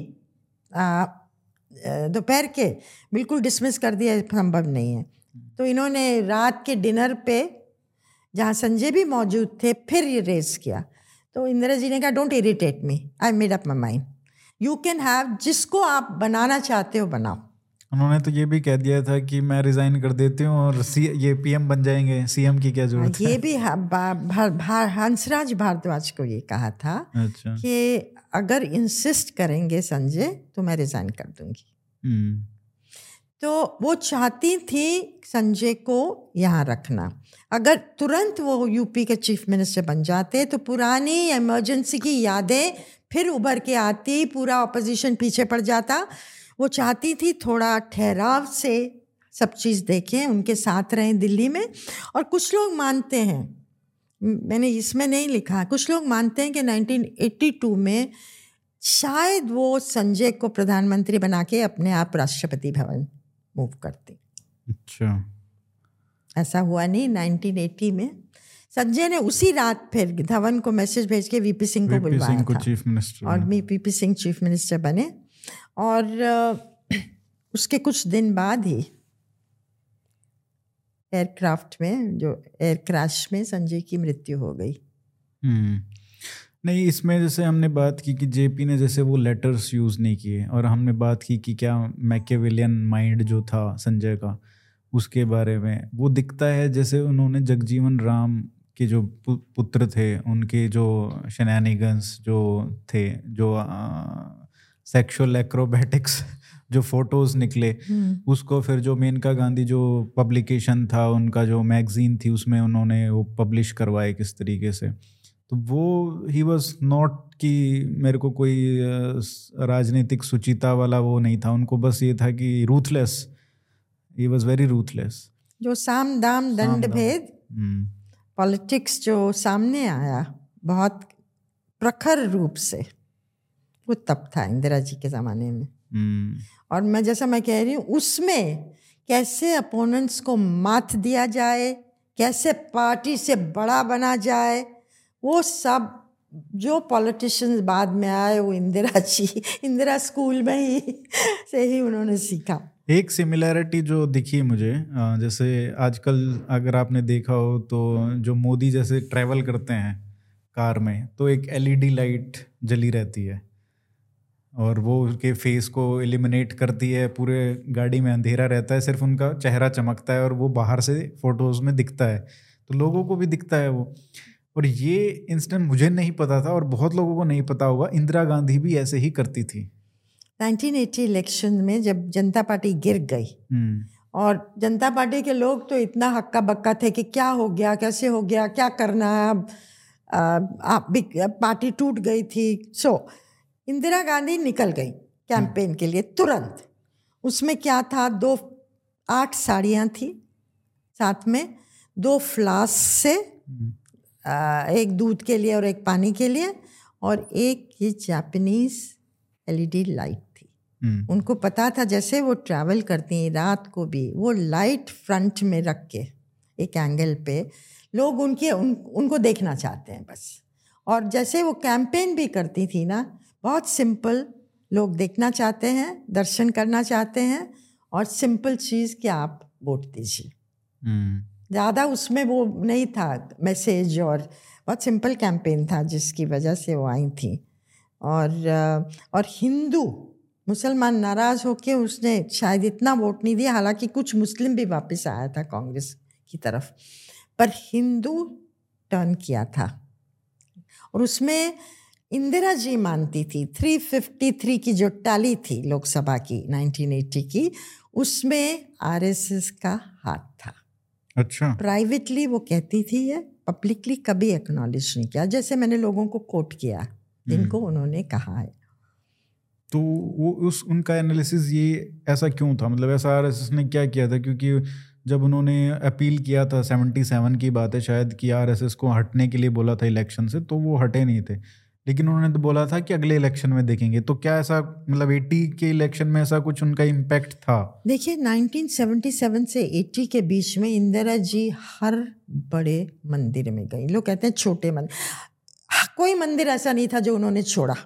दोपहर के, बिल्कुल डिसमिस कर दिया, संभव नहीं है। तो इन्होंने रात के डिनर पे जहाँ संजय भी मौजूद थे फिर ये रेज किया। तो इंदिरा जी ने कहा don't irritate me, I made up my mind, you can have जिसको आप बनाना चाहते हो बनाओ। उन्होंने तो ये भी कह दिया था कि मैं रिजाइन कर देती हूँ और ये पीएम बन जाएंगे, सीएम की क्या जरूरत है। ये भी हंसराज भारद्वाज को ये कहा था कि अगर इंसिस्ट करेंगे संजय तो मैं रिजाइन कर दूंगी। तो वो चाहती थी संजय को यहाँ रखना। अगर तुरंत वो यूपी के चीफ मिनिस्टर बन जाते तो पुरानी इमरजेंसी की यादें फिर उभर के आती, पूरा ऑपोजिशन पीछे पड़ जाता। वो चाहती थी थोड़ा ठहराव से सब चीज़ देखें, उनके साथ रहें दिल्ली में। और कुछ लोग मानते हैं, मैंने इसमें नहीं लिखा, कुछ लोग मानते हैं कि 1982 में शायद वो संजय को प्रधानमंत्री बना के अपने आप राष्ट्रपति भवन मूव करते। अच्छा, ऐसा हुआ नहीं। 1980 में संजय ने उसी रात फिर धवन को मैसेज भेज के वीपी सिंह को बुलवाया था, चीफ मिनिस्टर, और वीपी सिंह चीफ मिनिस्टर बने। और उसके कुछ दिन बाद ही एयरक्राफ्ट में, जो एयर क्रैश में संजय की मृत्यु हो गई। नहीं, इसमें जैसे हमने बात की कि जेपी ने जैसे वो लेटर्स यूज़ नहीं किए, और हमने बात की कि क्या मैकियावेलियन माइंड जो था संजय का, उसके बारे में वो दिखता है जैसे उन्होंने जगजीवन राम के जो पुत्र थे उनके जो शेनानिगन्स जो थे, जो सेक्सुअल एक्रोबैटिक्स जो फोटोज़ निकले, उसको फिर जो मेनका गांधी जो पब्लिकेशन था उनका, जो मैगजीन थी, उसमें उन्होंने वो पब्लिश करवाए किस तरीके से। तो वो ही वॉज नॉट कि मेरे को कोई राजनीतिक सुचिता वाला वो नहीं था, उनको बस ये था कि ruthless, he was very ruthless. जो साम दाम दंड भेद पॉलिटिक्स जो सामने आया बहुत प्रखर रूप से, वो तब था इंदिरा जी के ज़माने में। और मैं जैसा मैं कह रही हूँ, उसमें कैसे अपोनेंट्स को मात दिया जाए, कैसे पार्टी से बड़ा बना जाए, वो सब जो पॉलिटिशियंस बाद में आए, वो इंदिरा स्कूल में ही से ही उन्होंने सीखा। एक सिमिलैरिटी जो दिखी मुझे, जैसे आजकल अगर आपने देखा हो तो जो मोदी जैसे ट्रैवल करते हैं कार में, तो एक एलईडी लाइट जली रहती है और वो उनके फेस को एलिमिनेट करती है, पूरे गाड़ी में अंधेरा रहता है, सिर्फ उनका चेहरा चमकता है और वो बाहर से फोटोज़ में दिखता है, तो लोगों को भी दिखता है वो। और ये इंसिडेंट मुझे नहीं पता था और बहुत लोगों को नहीं पता होगा, इंदिरा गांधी भी ऐसे ही करती थी। 1980 इलेक्शन में जब जनता पार्टी गिर गई, और जनता पार्टी के लोग तो इतना हक्का बक्का थे कि क्या हो गया, कैसे हो गया, क्या करना है अब, पार्टी टूट गई थी। सो इंदिरा गांधी निकल गई कैंपेन के लिए तुरंत। उसमें क्या था, 8 साड़ियाँ थी, साथ में 2 फ्लास्क से, एक दूध के लिए और एक पानी के लिए, और एक ये जापानीज एलईडी लाइट थी। उनको पता था जैसे वो ट्रैवल करती हैं रात को भी, वो लाइट फ्रंट में रख के एक एंगल पे लोग उनको देखना चाहते हैं बस। और जैसे वो कैंपेन भी करती थी ना, बहुत सिंपल, लोग देखना चाहते हैं, दर्शन करना चाहते हैं, और सिंपल चीज़ कि आप वोट दीजिए। ज़्यादा उसमें वो नहीं था मैसेज, और बहुत सिंपल कैंपेन था जिसकी वजह से वो आई थी। और हिंदू मुसलमान नाराज़ होके उसने शायद इतना वोट नहीं दिया, हालांकि कुछ मुस्लिम भी वापस आया था कांग्रेस की तरफ, पर हिंदू टर्न किया था। और उसमें इंदिरा जी मानती थी 353 की जो टैली थी लोकसभा की 1980 की, उसमें आरएसएस का हाथ था। अच्छा। प्राइवेटली वो कहती थी, ये पब्लिकली कभी एक्नॉलेज नहीं किया, जैसे मैंने लोगों को कोट किया जिनको उन्होंने कहा है। तो वो उनका एनालिसिस ये ऐसा क्यों था, मतलब ऐसा आरएसएस ने क्या किया था? क्योंकि जब उन्होंने अपील किया था 77 की बात है शायद, कि आरएसएस को हटने के लिए बोला था इलेक्शन से, तो वो हटे नहीं थे, लेकिन उन्होंने तो बोला था कि अगले इलेक्शन में देखेंगे। तो क्या ऐसा, मतलब 80 के इलेक्शन में ऐसा कुछ उनका इम्पैक्ट था? देखिए 1977 से 80 के बीच में इंदिरा जी हर बड़े मंदिर में गई। लोग कहते हैं छोटे मंदिर, कोई मंदिर ऐसा नहीं था जो उन्होंने छोड़ा।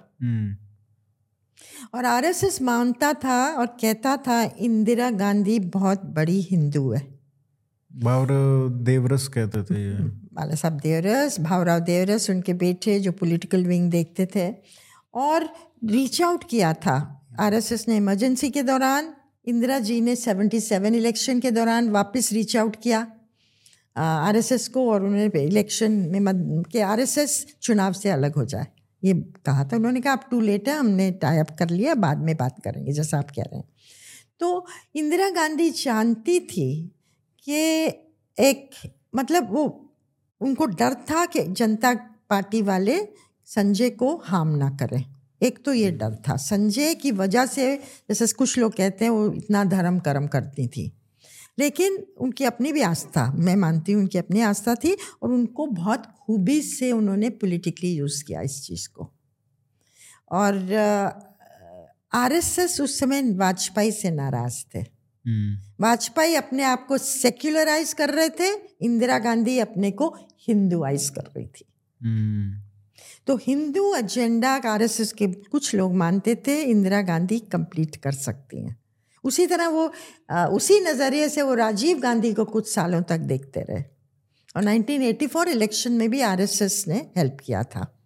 और आरएसएस मानता था और कहता था इंदिरा गांधी बहुत बड़ी हिंदू है। भावराव देवरस कहते थे, बाला साहब देवरस, भावराव देवरस उनके बेटे जो पॉलिटिकल विंग देखते थे, और रीच आउट किया था आरएसएस ने इमरजेंसी के दौरान। इंदिरा जी ने 77 इलेक्शन के दौरान वापस रीच आउट किया आरएसएस को, और उन्होंने इलेक्शन में कि आरएसएस चुनाव से अलग हो जाए, ये कहा था। उन्होंने कहा अब टू लेट है, हमने टाई अप कर लिया, बाद में बात करेंगे, जैसा आप कह रहे हैं। तो इंदिरा गांधी जानती थी कि एक, मतलब वो, उनको डर था कि जनता पार्टी वाले संजय को हार्म ना करें। एक तो ये डर था संजय की वजह से, जैसे कुछ लोग कहते हैं वो इतना धर्म कर्म करती थी, लेकिन उनकी अपनी भी आस्था, मैं मानती हूँ उनकी अपनी आस्था थी, और उनको बहुत खूबी से उन्होंने पॉलिटिकली यूज़ किया इस चीज़ को। और आरएसएस उस समय वाजपेयी से नाराज थे। वाजपेयी अपने आप को सेक्युलराइज कर रहे थे, इंदिरा गांधी अपने को हिंदुआइज कर रही थी। तो हिंदू एजेंडा आरएसएस के कुछ लोग मानते थे इंदिरा गांधी कंप्लीट कर सकती हैं। उसी तरह वो उसी नज़रिए से वो राजीव गांधी को कुछ सालों तक देखते रहे, और 1984 इलेक्शन में भी आरएसएस ने हेल्प किया था।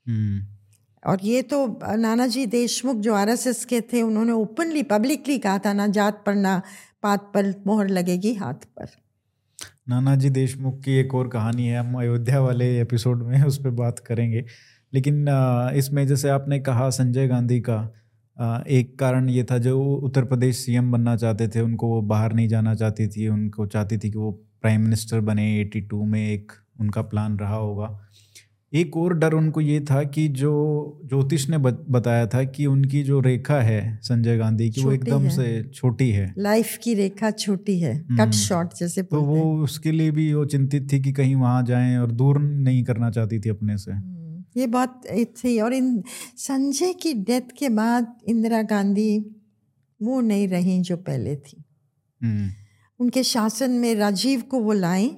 और ये तो नानाजी देशमुख जो आरएसएस के थे, उन्होंने ओपनली पब्लिकली कहा था, ना जात पर ना पात पर मोहर लगेगी हाथ पर। नानाजी देशमुख की एक और कहानी है, हम अयोध्या वाले एपिसोड में उस पर बात करेंगे। लेकिन इसमें जैसे आपने कहा संजय गांधी का एक कारण ये था, जो उत्तर प्रदेश सीएम बनना चाहते थे, उनको वो बाहर नहीं जाना चाहती थी, उनको चाहती थी कि वो प्राइम मिनिस्टर बने। 82 में एक उनका प्लान रहा होगा। एक और डर उनको ये था कि जो ज्योतिष ने बताया था कि उनकी जो रेखा है संजय गांधी की, वो एकदम से छोटी है, लाइफ की रेखा छोटी है, कट शॉर्ट जैसे तो वो उसके लिए भी वो चिंतित थी कि कहीं वहां जाएं, और दूर नहीं करना चाहती थी अपने से। ये बात थी। और संजय की डेथ के बाद इंदिरा गांधी वो नहीं रही जो पहले थी। उनके शासन में राजीव को वो लाई,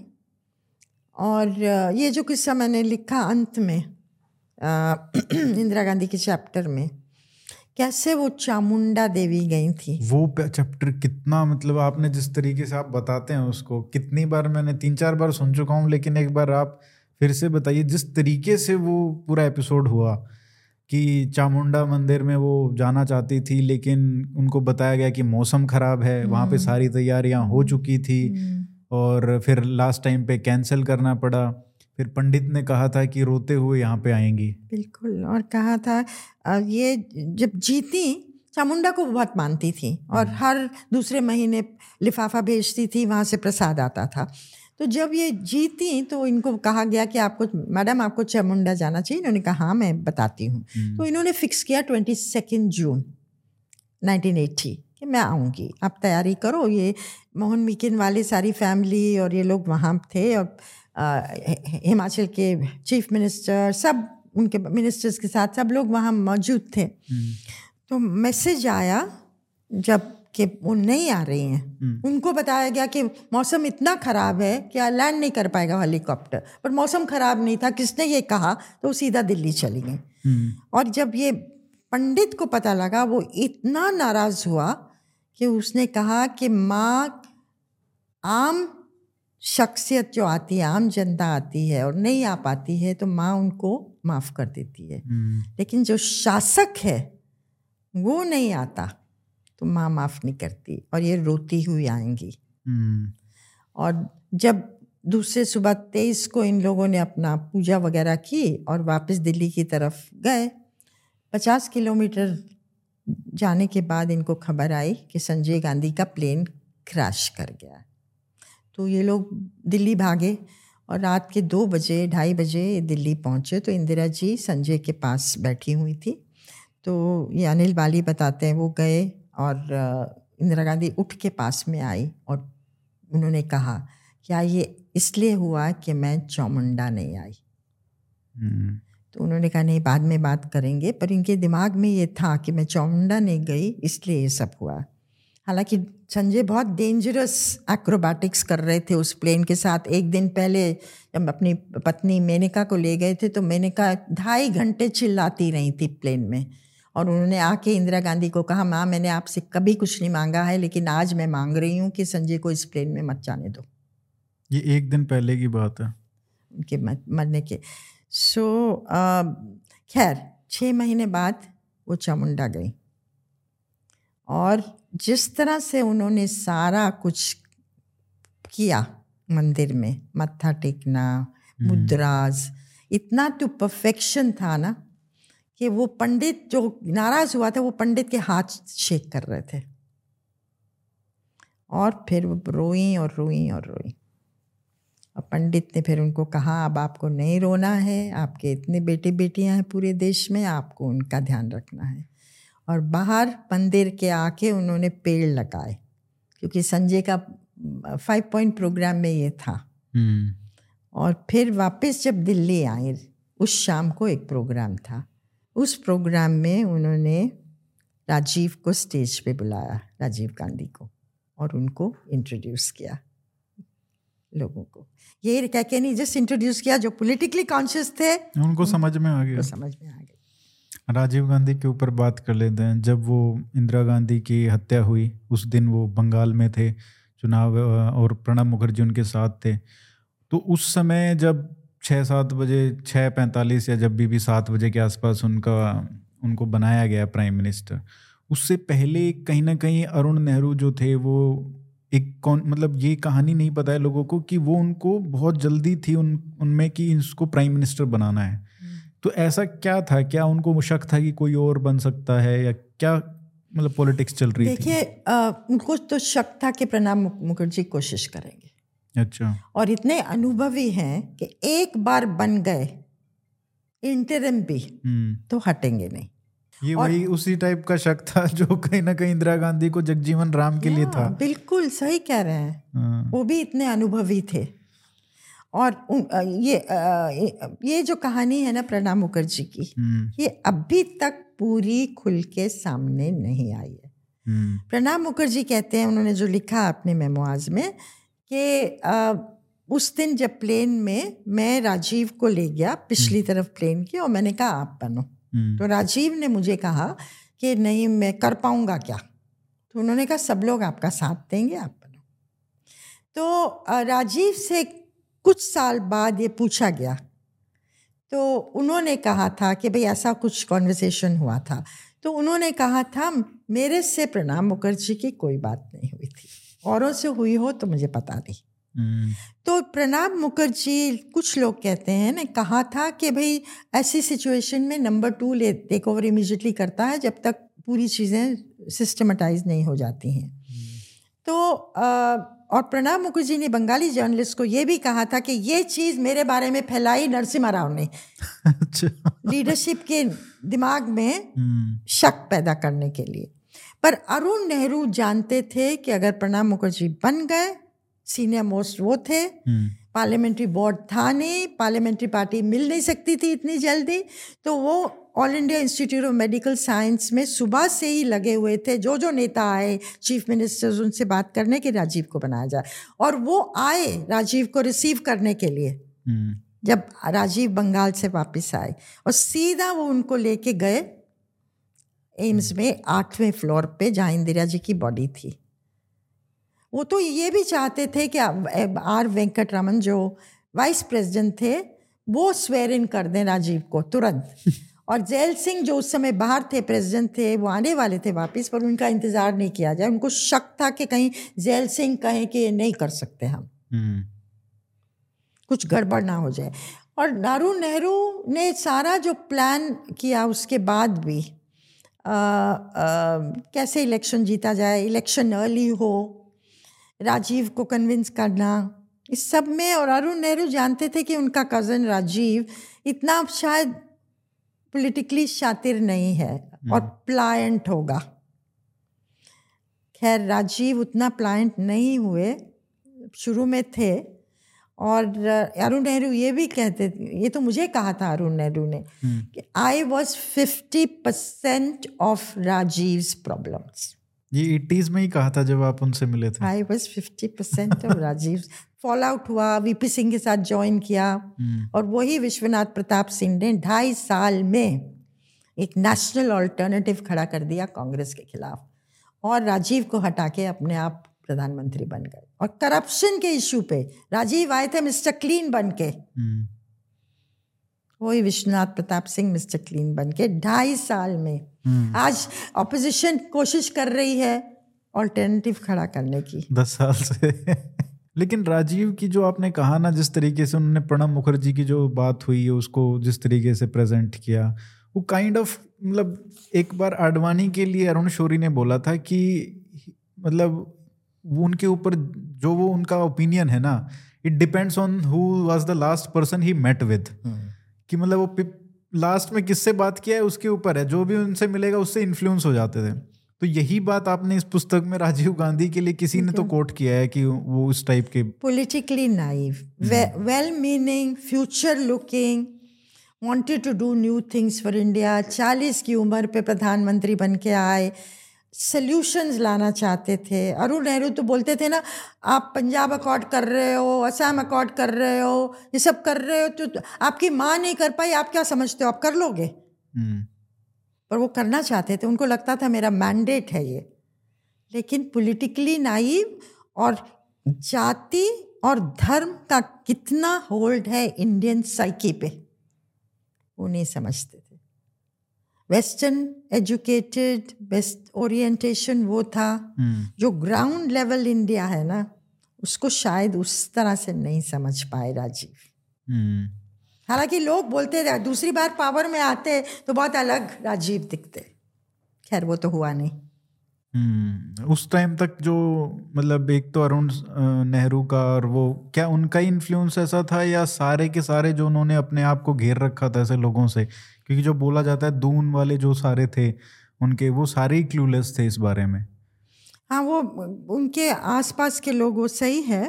और ये जो किस्सा मैंने लिखा अंत में इंदिरा गांधी के चैप्टर में, कैसे वो चामुंडा देवी गई थी, वो चैप्टर कितना, मतलब आपने जिस तरीके से आप बताते हैं उसको, कितनी बार मैंने 3-4 बार सुन चुका हूँ, लेकिन एक बार आप फिर से बताइए जिस तरीके से वो पूरा एपिसोड हुआ कि चामुंडा मंदिर में वो जाना चाहती थी, लेकिन उनको बताया गया कि मौसम खराब है, वहाँ पे सारी तैयारियां हो चुकी थी, और फिर लास्ट टाइम पे कैंसिल करना पड़ा। फिर पंडित ने कहा था कि रोते हुए यहाँ पे आएंगी। बिल्कुल, और कहा था ये जब जीती, चामुंडा को बहुत मानती थी और हर दूसरे महीने लिफाफा भेजती थी, वहाँ से प्रसाद आता था। तो जब ये जीती तो इनको कहा गया कि आपको, मैडम आपको चामुंडा जाना चाहिए। इन्होंने कहा हाँ मैं बताती हूँ। तो इन्होंने फिक्स किया 22 जून 1980 कि मैं आऊँगी, आप तैयारी करो। ये मोहन मिकिन वाली सारी फैमिली और ये लोग वहाँ थे, और हिमाचल के चीफ मिनिस्टर, सब उनके मिनिस्टर्स के साथ सब लोग वहाँ मौजूद थे। तो मैसेज आया जब कि वो नहीं आ रही हैं। उनको बताया गया कि मौसम इतना ख़राब है कि लैंड नहीं कर पाएगा हेलीकॉप्टर, पर मौसम ख़राब नहीं था। किसने ये कहा? तो वो सीधा दिल्ली चली गई। और जब ये पंडित को पता लगा, वो इतना नाराज़ हुआ कि उसने कहा कि माँ, आम शख्सियत जो आती है, आम जनता आती है और नहीं आ पाती है, तो माँ उनको माफ़ कर देती है, लेकिन जो शासक है वो नहीं आता तो माँ माफ़ नहीं करती, और ये रोती हुई आएंगी। और जब दूसरे सुबह 23 को इन लोगों ने अपना पूजा वगैरह की और वापस दिल्ली की तरफ गए, 50 किलोमीटर जाने के बाद इनको खबर आई कि संजय गांधी का प्लेन क्रैश कर गया। तो ये लोग दिल्ली भागे, और रात के 2 बजे 2:30 बजे दिल्ली पहुँचे तो इंदिरा जी संजय के पास बैठी हुई थी। तो ये अनिल बाली बताते हैं, वो गए और इंदिरा गांधी उठ के पास में आई और उन्होंने कहा क्या ये इसलिए हुआ कि मैं चामुंडा नहीं आई? तो उन्होंने कहा नहीं, बाद में बात करेंगे। पर इनके दिमाग में ये था कि मैं चामुंडा नहीं गई इसलिए ये सब हुआ। हालांकि संजय बहुत डेंजरस एक्रोबैटिक्स कर रहे थे उस प्लेन के साथ। एक दिन पहले जब अपनी पत्नी मेनका को ले गए थे तो मेनका 2.5 घंटे चिल्लाती रही थी प्लेन में, और उन्होंने आके इंदिरा गांधी को कहा, माँ मैंने आपसे कभी कुछ नहीं मांगा है, लेकिन आज मैं मांग रही हूँ कि संजय को इस प्लेन में मत जाने दो। ये एक दिन पहले की बात है उनके मरने के। खैर 6 महीने बाद वो चामुंडा गई, और जिस तरह से उन्होंने सारा कुछ किया मंदिर में, मत्था टेकना, मुद्राज, इतना तो परफेक्शन था ना कि वो पंडित जो नाराज हुआ था वो पंडित के हाथ शेक कर रहे थे, और फिर वो रोई और रोई और रोई। और पंडित ने फिर उनको कहा, अब आपको नहीं रोना है, आपके इतने बेटे बेटियां हैं पूरे देश में, आपको उनका ध्यान रखना है। और बाहर मंदिर के आके उन्होंने पेड़ लगाए, क्योंकि संजय का 5 पॉइंट प्रोग्राम में ये था। और फिर वापस जब दिल्ली आए, उस शाम को एक प्रोग्राम था, उस प्रोग्राम में उन्होंने राजीव को स्टेज पे बुलाया, राजीव गांधी को, और उनको इंट्रोड्यूस किया लोगों को। ये कह के नहीं, जस्ट इंट्रोड्यूस किया। जो पॉलिटिकली कॉन्शियस थे उनको समझ में आ गया, समझ में आ गया। राजीव गांधी के ऊपर बात कर लेते हैं। जब वो इंदिरा गांधी की हत्या हुई उस दिन वो बंगाल में थे चुनाव, और प्रणब मुखर्जी उनके साथ थे। तो उस समय जब 6-7 बजे, 6:45 या जब भी 7 बजे के आसपास उनको बनाया गया प्राइम मिनिस्टर, उससे पहले कहीं ना कहीं अरुण नेहरू जो थे वो मतलब ये कहानी नहीं पता है लोगों को कि वो उनको बहुत जल्दी थी उनमें कि इसको प्राइम मिनिस्टर बनाना है। तो ऐसा क्या था, क्या उनको शक था कि कोई और बन सकता है, या क्या मतलब पॉलिटिक्स चल रही थी? देखिए, उनको तो शक था कि प्रणब मुखर्जी कोशिश करेंगे। अच्छा। और इतने अनुभवी हैं कि एक बार बन गए इंटरिम भी तो हटेंगे नहीं। ये वही उसी टाइप का शक था जो कहीं ना कहीं इंदिरा गांधी को जगजीवन राम के लिए था। बिल्कुल सही कह रहे हैं। वो भी इतने अनुभवी थे। और ये जो कहानी है ना प्रणब मुखर्जी की, ये अभी तक पूरी खुल के सामने नहीं आई है। प्रणब मुखर्जी कहते हैं, उन्होंने जो लिखा अपने मेमोआर्स में, कि उस दिन जब प्लेन में मैं राजीव को ले गया पिछली तरफ प्लेन की, और मैंने कहा आप बनो, तो राजीव ने मुझे कहा कि नहीं मैं कर पाऊंगा क्या, तो उन्होंने कहा सब लोग आपका साथ देंगे, आप बनो। तो राजीव से कुछ साल बाद ये पूछा गया, तो उन्होंने कहा था कि भाई ऐसा कुछ कॉन्वर्सेशन हुआ था, तो उन्होंने कहा था मेरे से प्रणब मुखर्जी की कोई बात नहीं हुई थी, औरों से हुई हो तो मुझे पता नहीं। तो प्रणब मुखर्जी, कुछ लोग कहते हैं ने कहा था कि भाई ऐसी सिचुएशन में नंबर 2 टेक ओवर इमीडिएटली करता है जब तक पूरी चीज़ें सिस्टमेटाइज नहीं हो जाती हैं। तो और प्रणब मुखर्जी ने बंगाली जर्नलिस्ट को ये भी कहा था कि ये चीज़ मेरे बारे में फैलाई नरसिम्हा राव ने लीडरशिप के दिमाग में शक पैदा करने के लिए। पर अरुण नेहरू जानते थे कि अगर प्रणब मुखर्जी बन गए, सीनियर मोस्ट वो थे, पार्लियामेंट्री बोर्ड था नहीं, पार्लियामेंट्री पार्टी मिल नहीं सकती थी इतनी जल्दी, तो वो All India Institute of Medical Science में सुबह से ही लगे हुए थे। जो नेता आए चीफ मिनिस्टर्स, उनसे बात करने के राजीव को बनाया जाए, और वो आए राजीव को रिसीव करने के लिए जब राजीव बंगाल से वापस आए, और सीधा वो उनको लेके गए एम्स में 8वें फ्लोर पे जहाँ इंदिरा जी की बॉडी थी। वो तो ये भी चाहते थे कि आर वेंकट रमन जो वाइस प्रेसिडेंट थे वो स्वेर इन कर दें राजीव को तुरंत, और जैल सिंह जो उस समय बाहर थे, प्रेसिडेंट थे, वो आने वाले थे वापस, पर उनका इंतज़ार नहीं किया जाए। उनको शक था कि कहीं जैल सिंह कहें कि नहीं कर सकते हम, कुछ गड़बड़ ना हो जाए। और अरुण नेहरू ने सारा जो प्लान किया उसके बाद भी कैसे इलेक्शन जीता जाए, इलेक्शन अर्ली हो, राजीव को कन्विंस करना, इस सब में। और अरुण नेहरू जानते थे कि उनका कज़न राजीव इतना शायद पॉलिटिकली शातिर नहीं है और प्लायंट होगा। खैर राजीव उतना प्लायंट नहीं हुए, शुरू में थे। और अरुण नेहरू ये भी कहते, ये तो मुझे कहा था अरुण नेहरू ने, कि I was 50% of Rajiv's problems. ये 80s में ही कहा था जब आप उनसे मिले थे। I was 50% of Rajiv. Fall out हुआ, वीपी सिंह के साथ ज्वाइन किया, और वही विश्वनाथ प्रताप सिंह ने 2.5 साल में एक नेशनल ऑल्टरनेटिव खड़ा कर दिया कांग्रेस के खिलाफ, और राजीव को हटा के अपने आप प्रधानमंत्री बन गए। और करप्शन के इशू पे राजीव आए थे मिस्टर क्लीन बन के, वही विश्वनाथ प्रताप सिंह मिस्टर क्लीन बन के 2.5 साल में। आज ऑपोजिशन कोशिश कर रही है ऑल्टरनेटिव खड़ा करने की 10 साल से। लेकिन राजीव की जो आपने कहा ना, जिस तरीके से उन्होंने प्रणब मुखर्जी की जो बात हुई है उसको जिस तरीके से प्रेजेंट किया, वो काइंड ऑफ मतलब एक बार आडवाणी के लिए अरुण शौरी ने बोला था कि मतलब वो उनके ऊपर जो वो उनका ओपिनियन है ना, it depends on who was the last person he met with, कि मतलब वो लास्ट में किससे बात किया है उसके ऊपर है, जो भी उनसे मिलेगा उससे इन्फ्लुएंस हो जाते थे। तो यही बात आपने इस पुस्तक में राजीव गांधी के लिए किसी ने तो कोट किया है कि वो उस टाइप के politically naive, well meaning, future looking, wanted to do new things for India. 40 की उम्र पे प्रधानमंत्री बन के आए, सॉल्यूशंस लाना चाहते थे। अरुण नेहरू तो बोलते थे ना, आप पंजाब अकॉर्ड कर रहे हो, असम अकॉर्ड कर रहे हो, ये सब कर रहे हो, तो आपकी माँ नहीं कर पाई, आप क्या समझते हो आप कर लोगे? पर वो करना चाहते थे, उनको लगता था मेरा मैंडेट है ये। लेकिन पॉलिटिकली नाइव और जाति और धर्म का कितना होल्ड है इंडियन साइकी पे, वो नहीं समझते थे। वेस्टर्न एजुकेटेड, वेस्ट ओरिएंटेशन वो था। जो ग्राउंड लेवल इंडिया है ना, उसको शायद उस तरह से नहीं समझ पाए राजीव। हालांकि लोग बोलते रहे दूसरी बार पावर में आते तो बहुत अलग राजीव दिखते। खैर वो तो हुआ नहीं। उस टाइम तक जो मतलब एक तो अरुण नेहरू का, और वो क्या उनका इन्फ्लुएंस ऐसा था या सारे के सारे जो उन्होंने अपने आप को घेर रखा था ऐसे लोगों से? क्योंकि जो बोला जाता है दून वाले जो सारे थे उनके, वो सारे ही क्लूलेस थे इस बारे में। हाँ, वो उनके आसपास के लोग, वो सही है।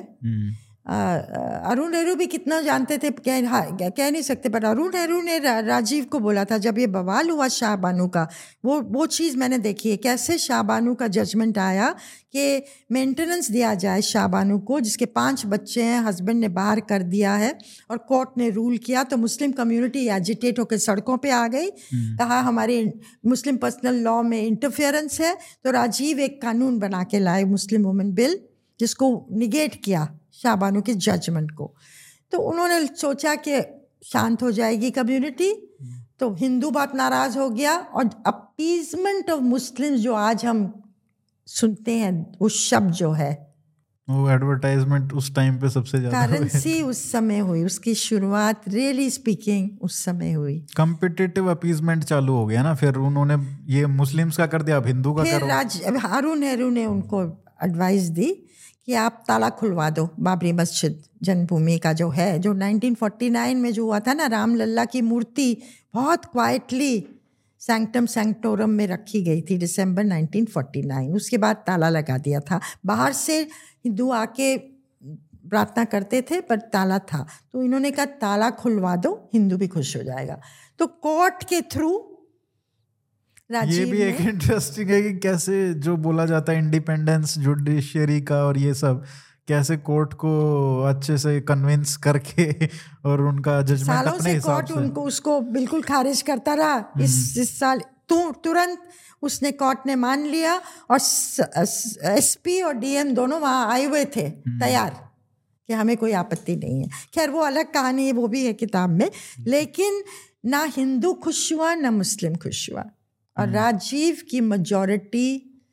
अरुण नेहरू भी कितना जानते थे कह नहीं सकते, पर अरुण नेहरू ने राजीव को बोला था जब ये बवाल हुआ शाहबानू का, वो चीज़ मैंने देखी है कैसे शाहबानू का जजमेंट आया कि मेंटेनेंस दिया जाए शाहबानू को, जिसके 5 बच्चे हैं, हस्बैंड ने बाहर कर दिया है, और कोर्ट ने रूल किया तो मुस्लिम कम्युनिटी एजिटेट होकर सड़कों पे आ गई। कहा हमारे मुस्लिम पर्सनल लॉ में इंटरफेरेंस है, तो राजीव एक कानून बना के लाए, मुस्लिम वुमेन बिल, जिसको निगेट किया शाहबानू के जजमेंट को। तो उन्होंने सोचा कि शांत हो जाएगी कम्युनिटी, तो हिंदू बहुत नाराज हो गया, और अपीजमेंट ऑफ मुस्लिम जो आज हम सुनते हैं, वो शब्द जो है, वो एडवर्टाइजमेंट उस टाइम पे सबसे ज्यादा करेंसी उस समय हुई, उसकी शुरुआत रियली स्पीकिंग उस समय हुई। कम्पिटिटिव अपीजमेंट चालू हो गया ना, फिर उन्होंने ये मुस्लिम्स का कर दिया, अब हिंदू का करो। अरुण नेहरू ने उनको एडवाइस दी कि आप ताला खुलवा दो बाबरी मस्जिद जन्मभूमि का, जो है, जो 1949 में जो हुआ था ना, राम लल्ला की मूर्ति बहुत क्वाइटली सैंक्टम सैंक्टोरम में रखी गई थी दिसंबर 1949। उसके बाद ताला लगा दिया था। बाहर से हिंदू आके प्रार्थना करते थे पर ताला था, तो इन्होंने कहा ताला खुलवा दो, हिंदू भी खुश हो जाएगा। तो कोर्ट के थ्रू ये भी एक इंटरेस्टिंग है कि कैसे जो बोला जाता है इंडिपेंडेंस जुडिशियरी का और ये सब, कैसे कोर्ट को अच्छे से कन्विंस करके और उनका जजमेंट अपने हिसाब से उनको उसको बिल्कुल खारिज करता रहा। इस साल तुरंत उसने कोर्ट ने मान लिया, और एसपी और डीएम दोनों वहाँ आए हुए थे तैयार कि हमें कोई आपत्ति नहीं है। खैर वो अलग कहानी है, वो भी है किताब में। लेकिन ना हिंदू खुश हुआ ना मुस्लिम खुश हुआ, और राजीव की मेजॉरिटी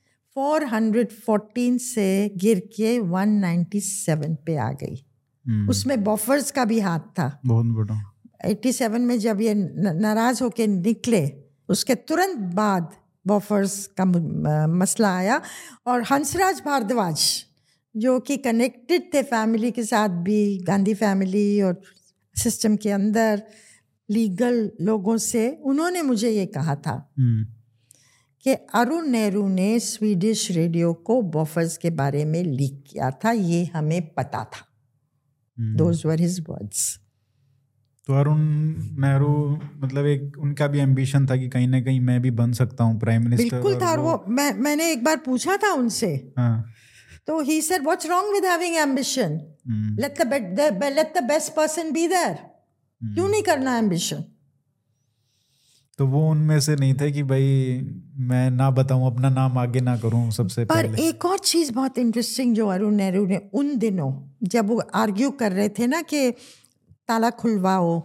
414 से गिर के 197 पे आ गई। उसमें बॉफर्स का भी हाथ था बहुत बड़ा। 87 में जब ये नाराज होके निकले, उसके तुरंत बाद बॉफर्स का मसला आया, और हंसराज भारद्वाज जो कि कनेक्टेड थे फैमिली के साथ भी, गांधी फैमिली और सिस्टम के अंदर लीगल लोगों से, उन्होंने मुझे ये कहा था कि अरुण नेहरू ने स्वीडिश रेडियो को बॉफर्स के बारे में लीक किया था, ये हमें पता था। Those were his words. तो अरुण नेहरू मतलब एक उनका भी एम्बिशन था कि कहीं ना कहीं मैं भी बन सकता हूँ प्राइम मिनिस्टर। बिल्कुल था। वो मैंने एक बार पूछा था उनसे, तो he said what's wrong with having ambition? Let the best person be there. क्यों नहीं करना ambition? तो वो उनमें से नहीं थे कि भाई मैं ना बताऊं, अपना नाम आगे ना करूं सबसे पहले। पर एक और चीज़ बहुत इंटरेस्टिंग जो अरुण नेहरू ने उन दिनों जब वो आर्ग्यू कर रहे थे ना कि ताला खुलवाओ,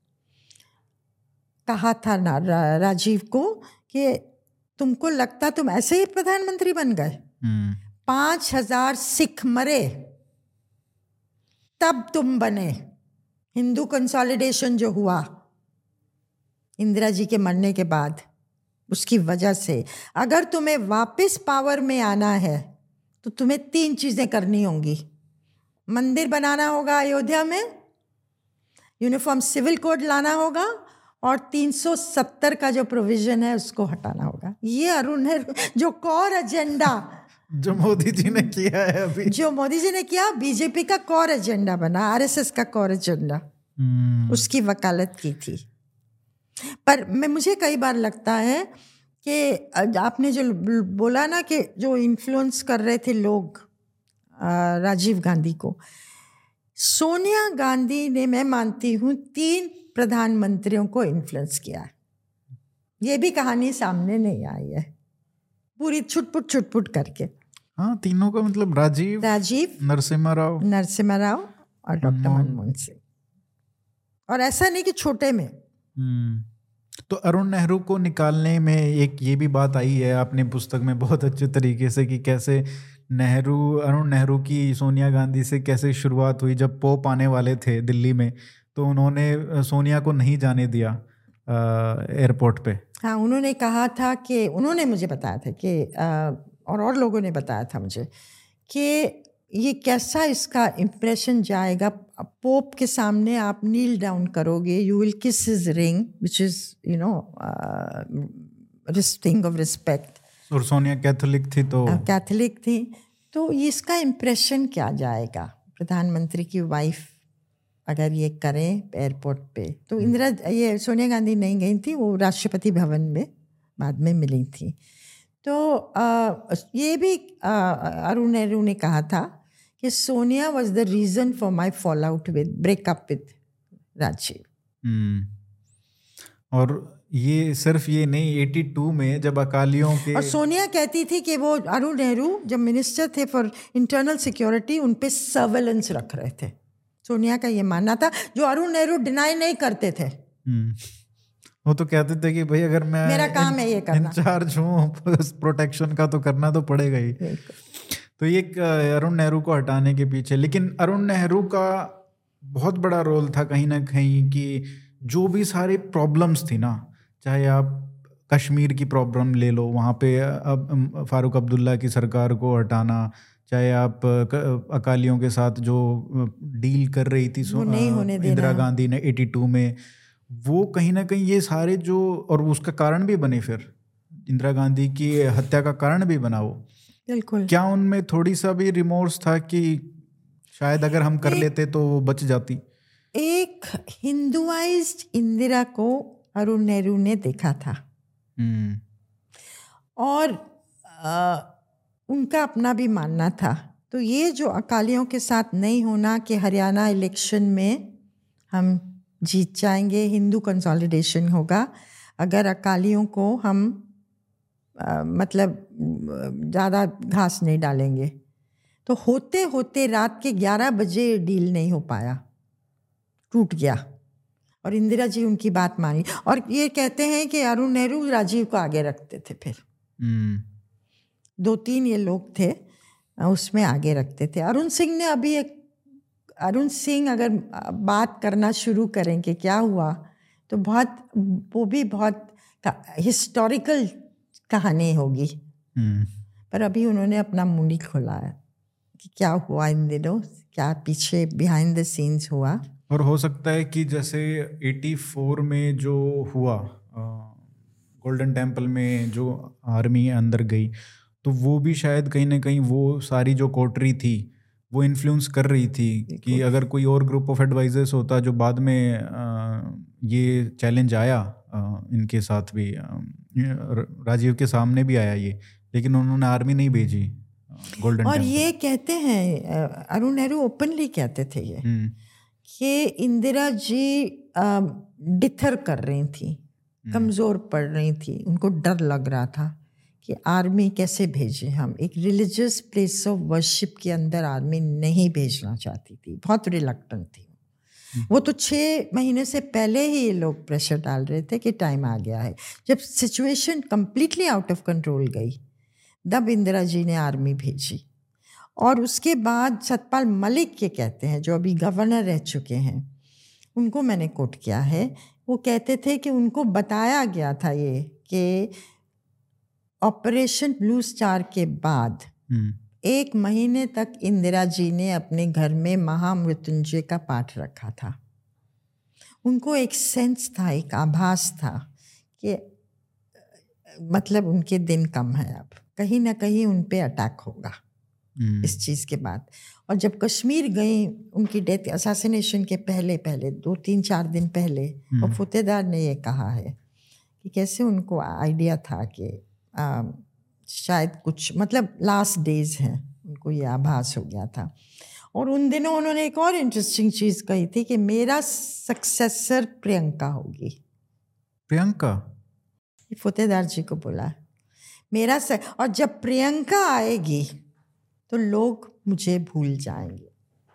कहा था ना राजीव को कि तुमको लगता तुम ऐसे ही प्रधानमंत्री बन गए? 5000 सिख मरे तब तुम बने। हिंदू कंसोलिडेशन जो हुआ इंदिरा जी के मरने के बाद, उसकी वजह से अगर तुम्हें वापस पावर में आना है तो तुम्हें 3 चीज़ें करनी होंगी। मंदिर बनाना होगा अयोध्या में, यूनिफॉर्म सिविल कोड लाना होगा, और 370 का जो प्रोविजन है उसको हटाना होगा। ये अरुण नेहरू जो कोर एजेंडा जो मोदी जी ने किया है अभी, जो मोदी जी ने किया, बीजेपी का कोर एजेंडा बना, आरएसएस का कोर एजेंडा, उसकी वकालत की थी। पर मुझे कई बार लगता है कि आपने जो बोला ना कि जो इन्फ्लुएंस कर रहे थे लोग राजीव गांधी को, सोनिया गांधी ने, मैं मानती हूँ, 3 प्रधानमंत्रियों को इन्फ्लुएंस किया है। ये भी कहानी सामने नहीं आई है, पूरी छुटपुट करके। हाँ, तीनों का मतलब राजीव, नरसिम्हा राव और डॉक्टर मनमोहन सिंह। और ऐसा नहीं कि छोटे में। तो अरुण नेहरू को निकालने में एक ये भी बात आई है आपने पुस्तक में बहुत अच्छे तरीके से कि कैसे अरुण नेहरू की सोनिया गांधी से कैसे शुरुआत हुई। जब पोप आने वाले थे दिल्ली में तो उन्होंने सोनिया को नहीं जाने दिया एयरपोर्ट पे। हाँ, उन्होंने कहा था कि, उन्होंने मुझे बताया था कि और लोगों ने बताया था मुझे कि ये कैसा इसका इम्प्रेशन जाएगा। पोप के सामने आप नील डाउन करोगे, you will kiss his ring which is you know thing of respect. और सोनिया कैथोलिक थी तो इसका इम्प्रेशन क्या जाएगा प्रधानमंत्री की वाइफ अगर ये करें एयरपोर्ट पे। तो ये सोनिया गांधी नहीं गई थी, वो राष्ट्रपति भवन में बाद में मिली थी। तो ये भी अरुण नेहरू ने कहा था कि Sonia was the reason for my fall out breakup with Rajiv. और ये सिर्फ ये नहीं, 82 में जब अकालियों के, और सोनिया कहती थी कि वो अरुण नेहरू जब मिनिस्टर थे फॉर इंटरनल सिक्योरिटी उन पे सर्वेलेंस रख रहे थे। सोनिया का ये मानना था, जो अरुण नेहरू डिनाई नहीं करते थे। वो तो कहते थे कि भाई अगर मैं मेरा काम है ये करना, इंचार्ज हूँ प्रोटेक्शन का तो करना तो पड़ेगा ही। तो ये अरुण नेहरू को हटाने के पीछे, लेकिन अरुण नेहरू का बहुत बड़ा रोल था कहीं ना कहीं कि जो भी सारी प्रॉब्लम्स थी ना, चाहे आप कश्मीर की प्रॉब्लम ले लो, वहाँ पे फारूक अब्दुल्ला की सरकार को हटाना, चाहे आप अकालियों के साथ जो डील कर रही थी इंदिरा गांधी ने 82 में, वो कहीं ना कहीं ये सारे जो, और उसका कारण भी बने, फिर इंदिरा गांधी की हत्या का कारण भी बना वो। बिल्कुल। क्या उनमें थोड़ी सा भी रिमोर्स था कि शायद अगर हम कर लेते तो वो बच जाती? एक हिंदुआइज्ड इंदिरा को अरुण नेहरू ने देखा था और उनका अपना भी मानना था। तो ये जो अकालियों के साथ नहीं होना कि हरियाणा इलेक्शन में हम जीत जाएंगे, हिंदू कंसोलिडेशन होगा अगर अकालियों को हम मतलब ज़्यादा घास नहीं डालेंगे। तो होते होते रात के 11 बजे डील नहीं हो पाया, टूट गया। और इंदिरा जी उनकी बात मानी। और ये कहते हैं कि अरुण नेहरू राजीव को आगे रखते थे। फिर 2-3 ये लोग थे उसमें आगे रखते थे। अरुण सिंह अगर बात करना शुरू करें कि क्या हुआ तो वो भी बहुत हिस्टोरिकल कहानी होगी। पर अभी उन्होंने अपना मुंह नहीं खोला है कि क्या हुआ इन दिनों, क्या पीछे बिहाइंड द सीन्स हुआ। और हो सकता है कि जैसे 84 में जो हुआ गोल्डन टेम्पल में जो आर्मी अंदर गई, तो वो भी शायद कहीं ना कहीं वो सारी जो कोटरी थी वो इन्फ्लुएंस कर रही थी कि अगर कोई और ग्रुप ऑफ एडवाइजर्स होता जो बाद में ये चैलेंज आया इनके साथ भी, राजीव के सामने भी आया ये, लेकिन उन्होंने आर्मी नहीं भेजी गोल्डन और टेम्पल। ये कहते हैं अरुण नेहरू ओपनली कहते थे ये कि इंदिरा जी डिथर कर रही थी, कमज़ोर पड़ रही थी, उनको डर लग रहा था कि आर्मी कैसे भेजें हम। एक रिलीजियस प्लेस ऑफ वर्शिप के अंदर आर्मी नहीं भेजना चाहती थी, बहुत रिलक्टेंट थी वो। तो 6 महीने से पहले ही ये लोग प्रेशर डाल रहे थे कि टाइम आ गया है। जब situation completely out of control गई तब इंदिरा जी ने आर्मी भेजी। और उसके बाद सतपाल मलिक के कहते हैं, जो अभी गवर्नर रह चुके हैं, उनको मैंने कोट किया है, वो कहते थे कि उनको बताया गया था ये कि ऑपरेशन ब्लू स्टार के बाद 1 महीने तक इंदिरा जी ने अपने घर में महामृत्युंजय का पाठ रखा था। उनको एक सेंस था, एक आभास था कि मतलब उनके दिन कम है, अब कहीं ना कहीं उन पे अटैक होगा इस चीज़ के बाद। और जब कश्मीर गई, उनकी डेथ असैसिनेशन के पहले 2-3-4 दिन पहले, और फतेहदार ने ये कहा है कि कैसे उनको आइडिया था कि शायद कुछ मतलब लास्ट डेज हैं, उनको ये आभास हो गया था। और उन दिनों उन्होंने एक और इंटरेस्टिंग चीज़ कही थी कि मेरा सक्सेसर प्रियंका होगी। प्रियंका? फतेहदार जी को बोला मेरा और जब प्रियंका आएगी तो लोग मुझे भूल जाएंगे।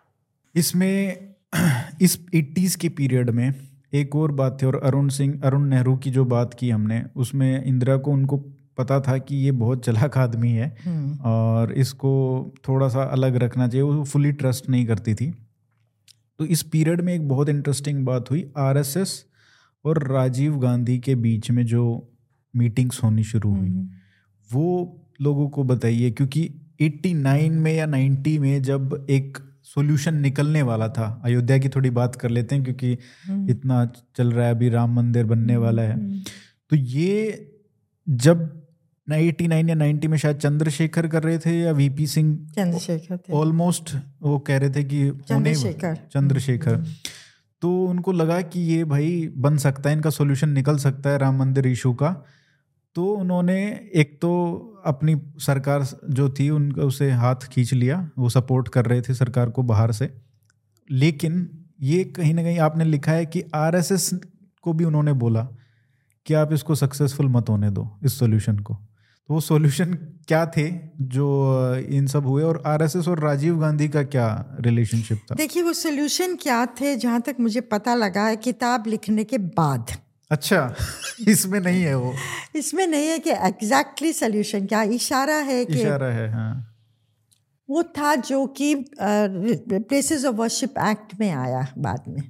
इसमें इस 80s के पीरियड में एक और बात थी, और अरुण नेहरू की जो बात की हमने, उसमें इंदिरा को उनको पता था कि ये बहुत चालाक आदमी है और इसको थोड़ा सा अलग रखना चाहिए, वो फुली ट्रस्ट नहीं करती थी। तो इस पीरियड में एक बहुत इंटरेस्टिंग बात हुई, आरएसएस और राजीव गांधी के बीच में जो मीटिंग्स होनी शुरू हुई, वो लोगों को बताइए, क्योंकि 89 में या 90 में जब एक सॉल्यूशन निकलने वाला था, अयोध्या की थोड़ी बात कर लेते हैं क्योंकि इतना चल रहा है, अभी राम मंदिर बनने वाला है, तो ये जब 89 या 90 में शायद चंद्रशेखर कर रहे थे या वीपी सिंह, चंद्रशेखर थे ऑलमोस्ट वो कह रहे थे कि चंद्रशेखर, तो उनको लगा कि ये भाई बन सकता है, इनका सॉल्यूशन निकल सकता है राम मंदिर इशू का। तो उन्होंने एक तो अपनी सरकार जो थी उनका उसे हाथ खींच लिया, वो सपोर्ट कर रहे थे सरकार को बाहर से, लेकिन ये कहीं ना कहीं आपने लिखा है कि आरएसएस को भी उन्होंने बोला कि आप इसको सक्सेसफुल मत होने दो इस सॉल्यूशन को। तो वो सॉल्यूशन क्या थे जो इन सब हुए, और आरएसएस और राजीव गांधी का क्या रिलेशनशिप था? देखिए वो सॉल्यूशन क्या थे, जहाँ तक मुझे पता लगा है किताब लिखने के बाद। अच्छा, इसमें नहीं है वो, इसमें नहीं है कि एग्जैक्टली सॉल्यूशन क्या, इशारा है कि इशारा है, हाँ। वो था जो कि प्लेसेस ऑफ वर्शिप एक्ट में आया बाद में,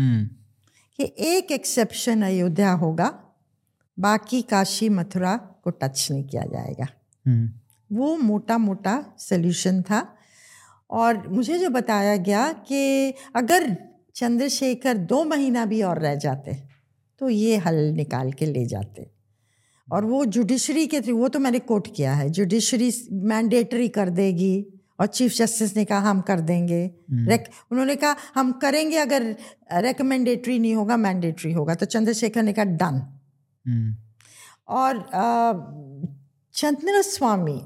कि एक एक्सेप्शन अयोध्या होगा, बाकी काशी मथुरा को टच नहीं किया जाएगा। वो मोटा मोटा सॉल्यूशन था। और मुझे जो बताया गया कि अगर चंद्रशेखर 2 महीना भी और रह जाते तो ये हल निकाल के ले जाते, और वो जुडिशरी के थ्रू, वो तो मैंने कोट किया है, जुडिशरी मैंडेटरी कर देगी, और चीफ जस्टिस ने कहा हम कर देंगे, उन्होंने कहा हम करेंगे, अगर रेकमेंडेटरी नहीं होगा मैंडेटरी होगा, तो चंद्रशेखर ने कहा डन। और चंद्र स्वामी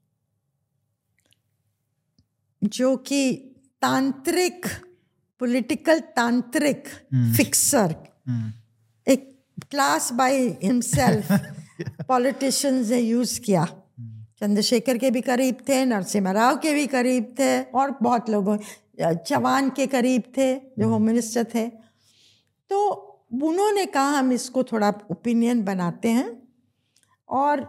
जो कि तांत्रिक, पॉलिटिकल तांत्रिक फिक्सर, एक क्लास बाय हिमसेल्फ पॉलिटिशियंस ने यूज किया, चंद्रशेखर के भी करीब थे, नरसिम्हा राव के भी करीब थे, और बहुत लोगों, चौहान के करीब थे जो होम मिनिस्टर थे। तो उन्होंने कहा हम इसको थोड़ा ओपिनियन बनाते हैं, और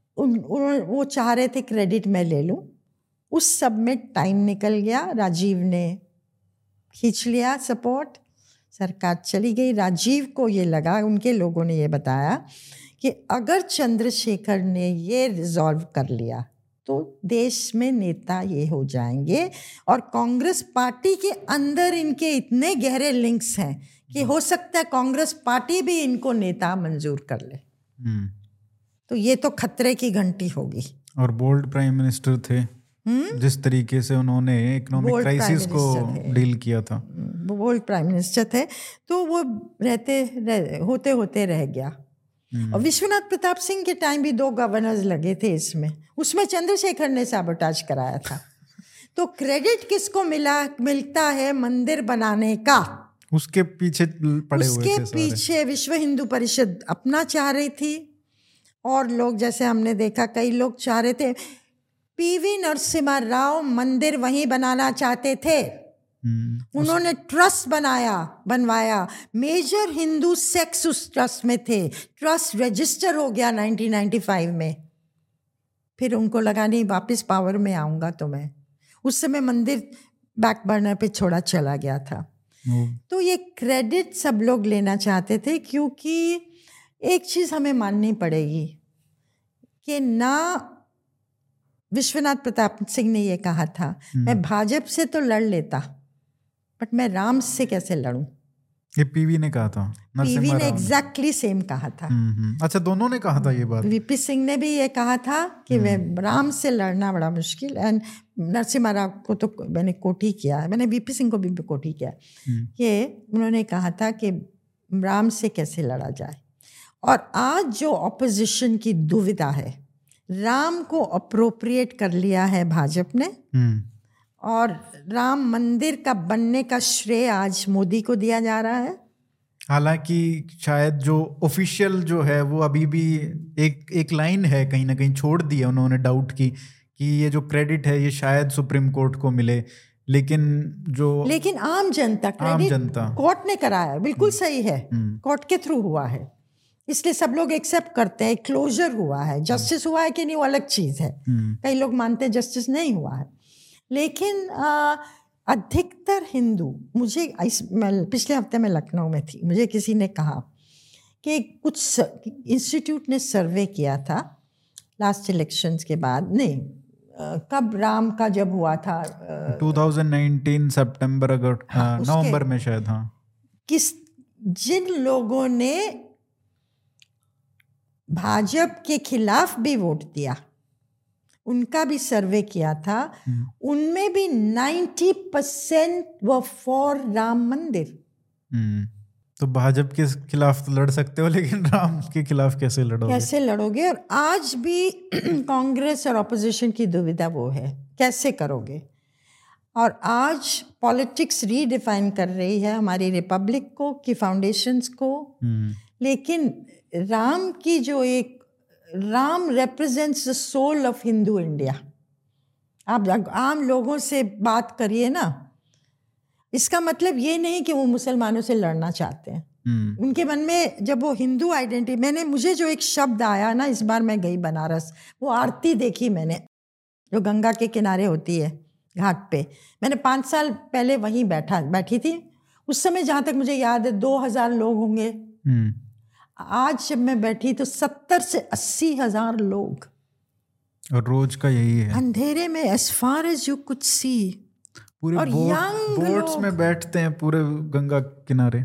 वो चाह रहे थे क्रेडिट मैं ले लूं। उस सब में टाइम निकल गया, राजीव ने खींच लिया सपोर्ट, सरकार चली गई। राजीव को ये लगा, उनके लोगों ने ये बताया कि अगर चंद्रशेखर ने ये रिजॉल्व कर लिया तो देश में नेता ये हो जाएंगे, और कांग्रेस पार्टी के अंदर इनके इतने गहरे लिंक्स हैं कि हो सकता है कांग्रेस पार्टी भी इनको नेता मंजूर कर ले। तो ये तो खतरे की घंटी होगी। और बोल्ड प्राइम मिनिस्टर थे, जिस तरीके से उन्होंने इकोनॉमिक क्राइसिस को डील किया था, बोल्ड प्राइम मिनिस्टर थे। तो वो होते होते रह गया। और विश्वनाथ प्रताप सिंह के टाइम भी 2 गवर्नर्स लगे थे इसमें, उसमें चंद्रशेखर ने साबोटाज कराया था। तो क्रेडिट किसको मिलता है मंदिर बनाने का? उसके पीछे पड़े हुए थे सारे। उसके पीछे विश्व हिंदू परिषद अपना चाह रही थी, और लोग जैसे हमने देखा कई लोग चाह रहे थे। पीवी नरसिम्हा राव मंदिर वहीं बनाना चाहते थे, उन्होंने ट्रस्ट बनवाया, मेजर हिंदू सेक्स उस ट्रस्ट में थे, ट्रस्ट रजिस्टर हो गया 1995 में। फिर उनको लगा नहीं वापस पावर में आऊंगा तो मैं, उस समय मंदिर बैक बर्नर पे छोड़ा चला गया था। तो ये क्रेडिट सब लोग लेना चाहते थे, क्योंकि एक चीज हमें माननी पड़ेगी कि ना विश्वनाथ प्रताप सिंह ने ये कहा था मैं भाजपा से तो लड़ लेता, बट मैं राम से कैसे लड़ूं। ये पीवी ने कहा था, पीवी ने एग्जैक्टली सेम कहा था। अच्छा, दोनों ने कहा था ये बात। वीपी सिंह ने भी ये कहा था कि मैं राम से लड़ना बड़ा मुश्किल, एंड नरसिम्हा राव को तो मैंने कोट ही किया, मैंने वीपी सिंह को भी कोट ही किया कि उन्होंने कहा था कि राम से कैसे लड़ा जाए। और आज जो ऑपोजिशन की दुविधा है, राम को अप्रोप्रिएट कर लिया है भाजपा ने, और राम मंदिर का बनने का श्रेय आज मोदी को दिया जा रहा है। हालांकि शायद जो ऑफिशियल जो है वो अभी भी एक लाइन है कहीं ना कहीं छोड़ दी है उन्होंने डाउट की कि ये जो क्रेडिट है ये शायद सुप्रीम कोर्ट को मिले, लेकिन आम जनता, क्रेडिट कोर्ट ने कराया, बिल्कुल सही है, कोर्ट के थ्रू हुआ है, इसलिए सब लोग एक्सेप्ट करते हैं, क्लोजर हुआ है। जस्टिस हुआ है कि नहीं वो अलग चीज है, कई लोग मानते हैं जस्टिस नहीं हुआ है, लेकिन अधिकतर हिंदू, पिछले हफ्ते में लखनऊ में थी, मुझे किसी ने कहा कि कुछ इंस्टीट्यूट ने सर्वे किया था लास्ट इलेक्शंस के बाद, नहीं कब राम का जब हुआ था 2019 सितंबर नवंबर में शायद, जिन लोगों ने भाजपा के खिलाफ भी वोट दिया उनका भी सर्वे किया था, उनमें भी 90% व फॉर राम मंदिर। तो भाजपा के खिलाफ तो लड़ सकते हो, लेकिन राम के खिलाफ कैसे लड़ोगे? और आज भी कांग्रेस और ऑपोजिशन की दुविधा वो है, कैसे करोगे? और आज पॉलिटिक्स रीडिफाइन कर रही है हमारी रिपब्लिक को, की फाउंडेशंस को, लेकिन राम की जो एक, Ram represents the soul of Hindu India. आप आम लोगों से बात करिए ना, इसका मतलब ये नहीं कि वो मुसलमानों से लड़ना चाहते हैं। उनके मन में जब वो हिंदू आइडेंटिटी, मुझे जो एक शब्द आया ना, इस बार मैं गई बनारस, वो आरती देखी मैंने जो गंगा के किनारे होती है घाट पे। मैंने 5 साल पहले वहीं बैठी थी, उस समय जहाँ तक मुझे याद है 2000 लोग होंगे। आज जब मैं बैठी तो 70 से 80 हजार लोग, और रोज का यही है, अंधेरे में as far as you could see, पूरे और बोट्स में बैठते हैं पूरे गंगा किनारे,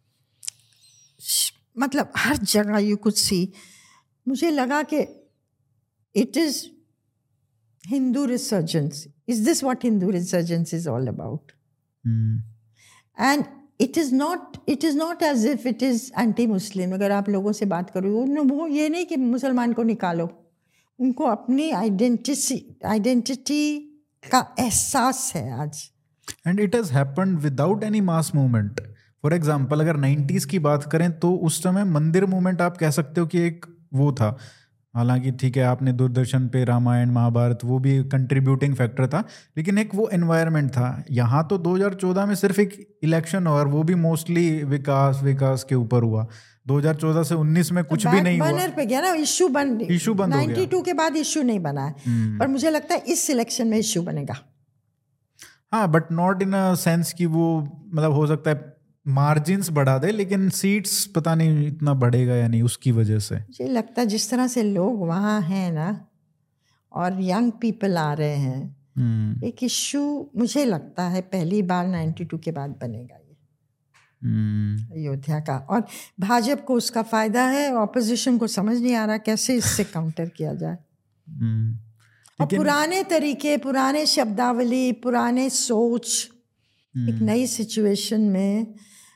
मतलब हर जगह यू कुड सी। मुझे लगा कि it is Hindu resurgence, is this what Hindu resurgence is all about? And it is not as if it is anti Muslim. अगर आप लोगों से बात करो, वो ये नहीं कि मुसलमान को निकालो, उनको अपनी आइडेंटिटी का एहसास है आज। And it has happened without any mass movement. For example, अगर 90s की बात करें तो उस समय मंदिर मूवमेंट आप कह सकते हो कि एक वो था, हालांकि ठीक है आपने दूरदर्शन पे रामायण महाभारत, वो भी कंट्रीब्यूटिंग फैक्टर था, लेकिन एक वो एनवायरनमेंट था। यहाँ तो 2014 में सिर्फ एक इलेक्शन और वो भी मोस्टली विकास के ऊपर हुआ। 2014 से 19 में कुछ भी नहीं हुआ, बर्नर पे गया ना, इशू बंद हो गया। 92 के बाद इशू नहीं बना है, पर मुझे लगता है इस इलेक्शन में इशू बनेगा। हाँ, but not in a sense कि वो, मतलब हो सकता है मार्जिन्स बढ़ा दे, लेकिन सीट्स पता नहीं इतना बढ़ेगा या नहीं, उसकी वजह से मुझे लगता है जिस तरह से लोग वहाँ हैं ना, और यंग पीपल आ रहे हैं, एक इशू मुझे लगता है पहली बार 92 के बाद बनेगा ये अयोध्या का। और भाजपा को उसका फायदा है, ऑपोजिशन को समझ नहीं आ रहा कैसे इससे काउंटर किया जाए। और पुराने तरीके, पुराने शब्दावली, पुराने सोच, एक नई सिचुएशन में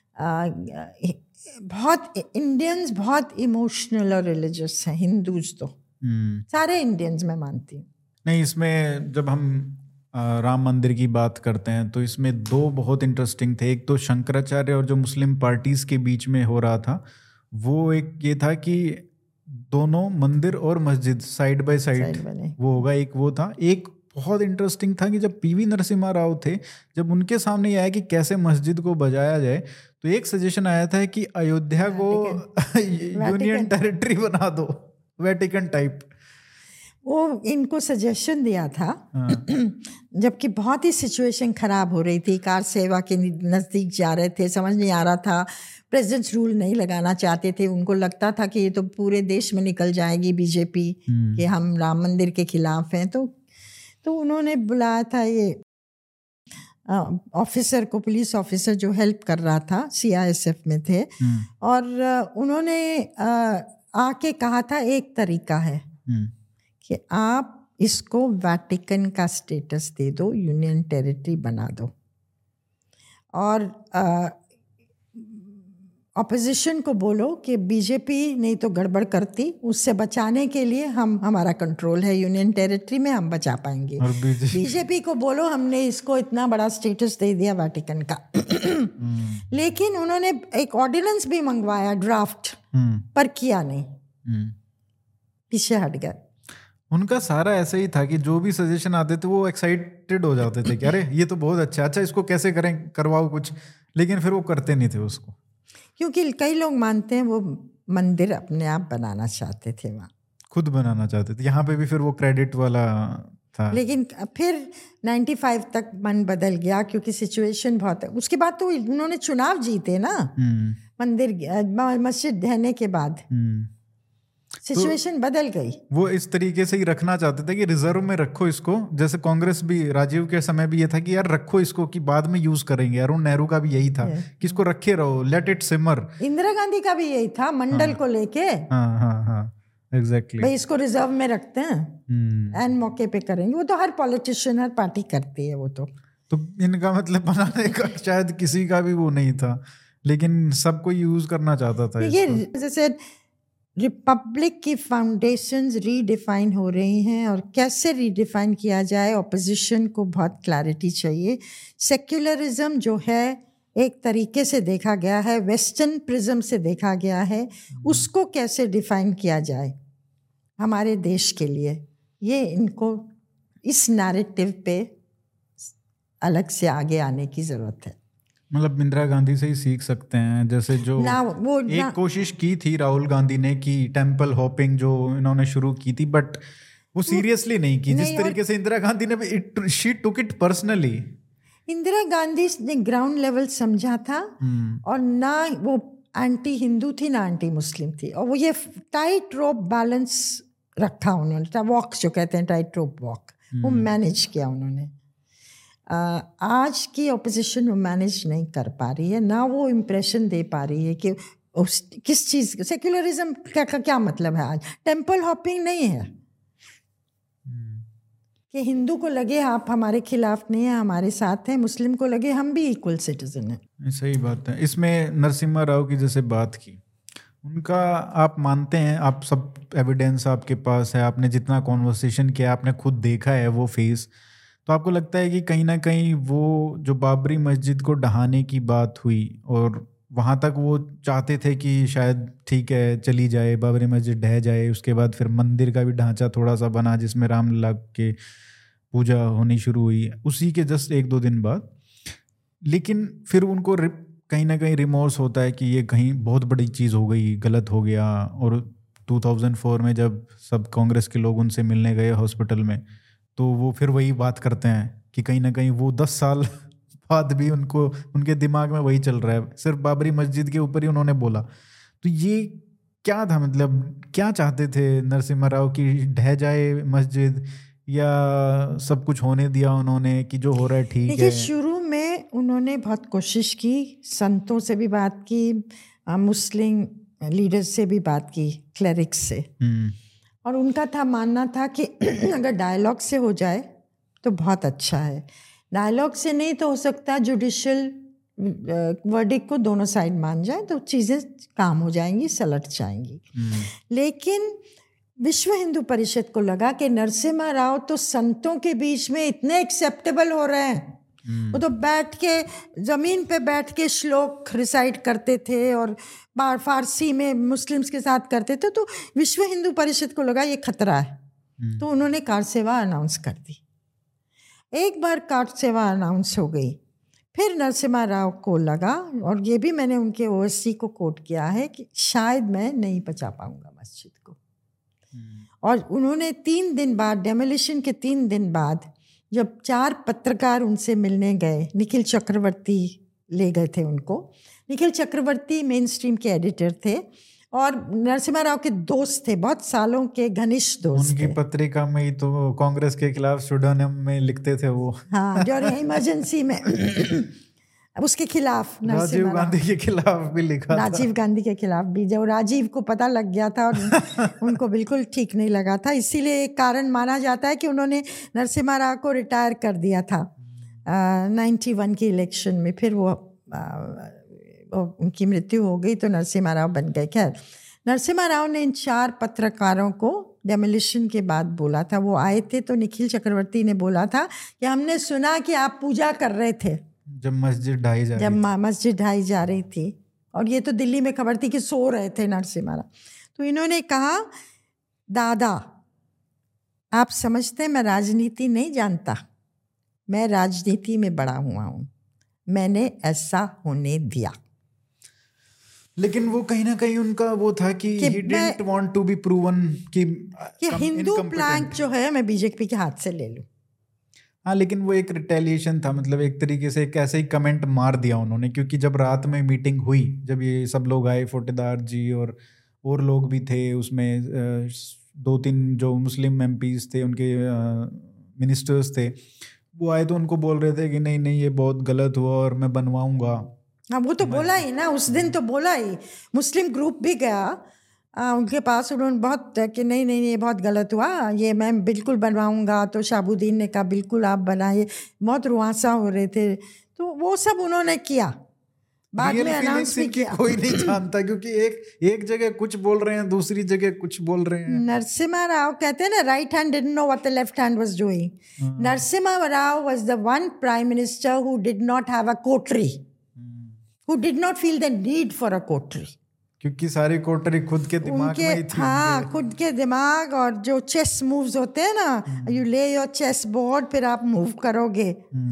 बहुत इंडियंस बहुत इमोशनल और रिलीजियस हैं, हिंदूज तो सारे इंडियंस मैं मानती हूँ। नहीं, इसमें जब हम राम मंदिर की बात करते हैं तो इसमें 2 बहुत इंटरेस्टिंग थे। एक तो शंकराचार्य और जो मुस्लिम पार्टीज के बीच में हो रहा था, वो एक ये था कि दोनों मंदिर और मस्जिद साइड बाय साइड वो होगा, एक वो था। एक बहुत इंटरेस्टिंग था कि जब पीवी नरसिम्हा राव थे, जब उनके सामने ये आया कि कैसे मस्जिद को बजाया जाए, तो एक सजेशन आया था कि अयोध्या को यूनियन टेरिटरी बना दो, वेटिकन टाइप। वो इनको सजेशन दिया था जबकि बहुत ही सिचुएशन खराब हो रही थी, कार सेवा के नज़दीक जा रहे थे, समझ नहीं आ रहा था, प्रेसिडेंट्स रूल नहीं लगाना चाहते थे, उनको लगता था कि ये तो पूरे देश में निकल जाएगी बीजेपी कि हम राम मंदिर के खिलाफ हैं। तो उन्होंने बुलाया था ये ऑफिसर को, पुलिस ऑफिसर जो हेल्प कर रहा था, CISF में थे, और उन्होंने आके कहा था एक तरीका है कि आप इसको वेटिकन का स्टेटस दे दो, यूनियन टेरिटरी बना दो, और ऑपोजिशन को बोलो कि बीजेपी नहीं तो गड़बड़ करती, उससे बचाने के लिए हमारा कंट्रोल है यूनियन टेरिटरी में, हम बचा पाएंगे। बीजेपी को बोलो हमने इसको इतना बड़ा स्टेटस दे दिया वेटिकन का। लेकिन उन्होंने एक ऑर्डिनेंस भी मंगवाया ड्राफ्ट, पर किया नहीं, पीछे हट गए। उनका सारा ऐसे ही था कि जो भी सजेशन आते थे वो एक्साइटेड हो जाते थे कि अरे ये तो बहुत अच्छा, अच्छा इसको कैसे करें, करवाओ कुछ, लेकिन फिर वो करते नहीं थे उसको। क्योंकि कई लोग मानते हैं वो मंदिर अपने आप बनाना चाहते थे वहाँ, खुद बनाना चाहते थे। यहाँ पे भी फिर वो क्रेडिट वाला था। लेकिन फिर 95 तक मन बदल गया क्योंकि सिचुएशन बहुत है। उसके बाद तो उन्होंने चुनाव जीते ना, मंदिर मस्जिद ढहने के बाद सिचुएशन बदल गई। वो इस तरीके से ही रखना चाहते थे कि रिजर्व में रखो इसको, जैसे कांग्रेस भी राजीव के समय भी ये था कि यार रखो इसको कि बाद में यूज करेंगे। अरुण नेहरू का भी यही था कि इसको रखे रहो, let it simmer. Indira Gandhi का भी यही था, मंडल को लेके। हाँ एग्जैक्टली, भाई इसको रिजर्व में रखते हैं, एन मौके पे करेंगे। वो तो हर पॉलिटिशियन, हर पार्टी करती है वो तो इनका मतलब बनाने का शायद किसी का भी वो नहीं था, लेकिन सबको यूज करना चाहता था ये जैसे रिपब्लिक की फाउंडेशंस रीडिफाइन हो रही हैं, और कैसे रीडिफाइन किया जाए, ऑपोजिशन को बहुत क्लैरिटी चाहिए। सेक्युलरिज्म जो है एक तरीके से देखा गया है, वेस्टर्न प्रिज्म से देखा गया है, उसको कैसे डिफाइन किया जाए हमारे देश के लिए, ये इनको इस नैरेटिव पे अलग से आगे आने की ज़रूरत है। मतलब इंदिरा गांधी से ही सीख सकते हैं, जैसे जो एक कोशिश की थी राहुल गांधी ने कि टेम्पल हॉपिंग जो इन्होंने शुरू की थी, बट वो सीरियसली नहीं की जिस तरीके से इंदिरा गांधी ने, she took it personally. Indira Gandhi ने ग्राउंड लेवल समझा था, और ना वो एंटी हिंदू थी ना एंटी मुस्लिम थी, और वो ये टाइट रोप बैलेंस रखा उन्होंने, वॉक जो कहते हैं टाइट रोप वॉक, वो मैनेज किया उन्होंने। आज की ऑपोजिशन वो मैनेज नहीं कर पा रही है, ना वो इम्प्रेशन दे पा रही है कि किस चीज़, सेक्युलरिज्म का क्या मतलब है। आज टेम्पल हॉपिंग नहीं है कि हिंदू को लगे आप हमारे खिलाफ नहीं है, हमारे साथ हैं, मुस्लिम को लगे हम भी इक्वल सिटीजन हैं। सही बात है। इसमें नरसिम्हा राव की जैसे बात की, उनका आप मानते हैं, आप सब एविडेंस आपके पास है, आपने जितना कॉन्वर्सेशन किया, आपने खुद देखा है वो फेस, तो आपको लगता है कि कहीं ना कहीं वो जो बाबरी मस्जिद को ढहाने की बात हुई, और वहाँ तक वो चाहते थे कि शायद ठीक है चली जाए, बाबरी मस्जिद ढह जाए, उसके बाद फिर मंदिर का भी ढांचा थोड़ा सा बना जिसमें रामलला के पूजा होनी शुरू हुई उसी के जस्ट 1-2 दिन बाद, लेकिन फिर उनको कहीं ना कहीं रिमोर्स होता है कि ये कहीं बहुत बड़ी चीज़ हो गई, गलत हो गया। और 2004 में जब सब कांग्रेस के लोग उनसे मिलने गए हॉस्पिटल में, तो वो फिर वही बात करते हैं कि कहीं ना कहीं वो 10 साल बाद भी उनके दिमाग में वही चल रहा है, सिर्फ बाबरी मस्जिद के ऊपर ही उन्होंने बोला। तो ये क्या था, मतलब क्या चाहते थे नरसिम्हा राव की ढह जाए मस्जिद, या सब कुछ होने दिया उन्होंने कि जो हो रहा है ठीक है? शुरू में उन्होंने बहुत कोशिश की, संतों से भी बात की, मुस्लिम लीडर्स से भी बात की, क्लेरिक्स से, और उनका था मानना था कि अगर डायलॉग से हो जाए तो बहुत अच्छा है, डायलॉग से नहीं तो हो सकता है जुडिशियल वर्डिक्ट को दोनों साइड मान जाए तो चीज़ें काम हो जाएंगी, सलट जाएंगी। लेकिन विश्व हिंदू परिषद को लगा कि नरसिम्हा राव तो संतों के बीच में इतने एक्सेप्टेबल हो रहे हैं, वो तो बैठ के ज़मीन पे बैठ के श्लोक रिसाइट करते थे और फारसी में मुस्लिम्स के साथ करते थे, तो विश्व हिंदू परिषद को लगा ये खतरा है, तो उन्होंने कार सेवा अनाउंस कर दी। एक बार कार सेवा अनाउंस हो गई, फिर नरसिम्हा राव को लगा, और ये भी मैंने उनके ओएससी को कोट किया है, कि शायद मैं नहीं बचा पाऊंगा मस्जिद को। और उन्होंने 3 दिन बाद, डेमोलिशन के 3 दिन बाद, जब 4 पत्रकार उनसे मिलने गए, निखिल चक्रवर्ती ले गए थे उनको। निखिल चक्रवर्ती मेन स्ट्रीम के एडिटर थे और नरसिम्हा राव के दोस्त थे, बहुत सालों के घनिष्ठ दोस्त उनकी थे। पत्रिका में ही तो कांग्रेस के खिलाफ सुडोनियम में लिखते थे वो। हाँ, ड्यूरिंग इमरजेंसी में उसके खिलाफ, राजीव गांधी के खिलाफ भी लिखा, राजीव गांधी के खिलाफ भी, जब राजीव को पता लग गया था और उनको बिल्कुल ठीक नहीं लगा था, इसीलिए एक कारण माना जाता है कि उन्होंने नरसिम्हा राव को रिटायर कर दिया था 91 की इलेक्शन में। फिर वो उनकी मृत्यु हो गई तो नरसिम्हा राव बन गए। खैर, नरसिम्हा राव ने इन 4 पत्रकारों को डेमोलिशन के बाद बोला था, वो आए थे तो निखिल चक्रवर्ती ने बोला था कि हमने सुना कि आप पूजा कर रहे थे जब मस्जिद ढाई जा रही थी, और ये तो दिल्ली में खबर थी कि सो रहे थे नरसिम्हा राव। तो इन्होंने कहा, दादा आप समझते हैं मैं राजनीति नहीं जानता, मैं राजनीति में बड़ा हुआ हूँ, मैंने ऐसा होने दिया। लेकिन वो कहीं ना कहीं उनका वो था कि he didn't want to be proven कि हिंदू प्लांट जो है मैं बीजेपी के हाथ से ले लूं। हाँ, लेकिन वो एक रिटेलिएशन था, मतलब एक तरीके से एक ऐसे ही कमेंट मार दिया उन्होंने, क्योंकि जब रात में मीटिंग हुई, जब ये सब लोग आए, फोटेदार जी और लोग भी थे उसमें, 2-3 जो मुस्लिम एमपीज थे, उनके मिनिस्टर्स थे, वो आए तो उनको बोल रहे थे कि नहीं नहीं ये बहुत गलत हुआ और मैं बनवाऊंगा। हाँ, वो तो बोला ही ना उस दिन, तो बोला ही। मुस्लिम ग्रुप भी गया उनके पास, उन्होंने बहुत कि नहीं नहीं ये बहुत गलत हुआ, ये मैं बिल्कुल बनवाऊंगा। तो शाहबुद्दीन ने कहा बिल्कुल आप बनाइए, बहुत रुआसा हो रहे थे, तो वो सब उन्होंने किया। बाद में अनाउंस भी किया। कोई नहीं जानता, क्योंकि एक जगह कुछ बोल रहे हैं, दूसरी जगह कुछ बोल रहे हैं। नरसिम्हा राव कहते हैं ना, right hand didn't know what the left hand was doing. Narasimha Rao was the one prime minister who did not have a coterie, who did not feel the need for a coterie, क्योंकि सारी कोटरी खुद के दिमाग में ही थी। हाँ, खुद के दिमाग, और जो चेस मूव्स होते हैं ना, यू ले योर चेस बोर्ड, फिर आप मूव करोगे।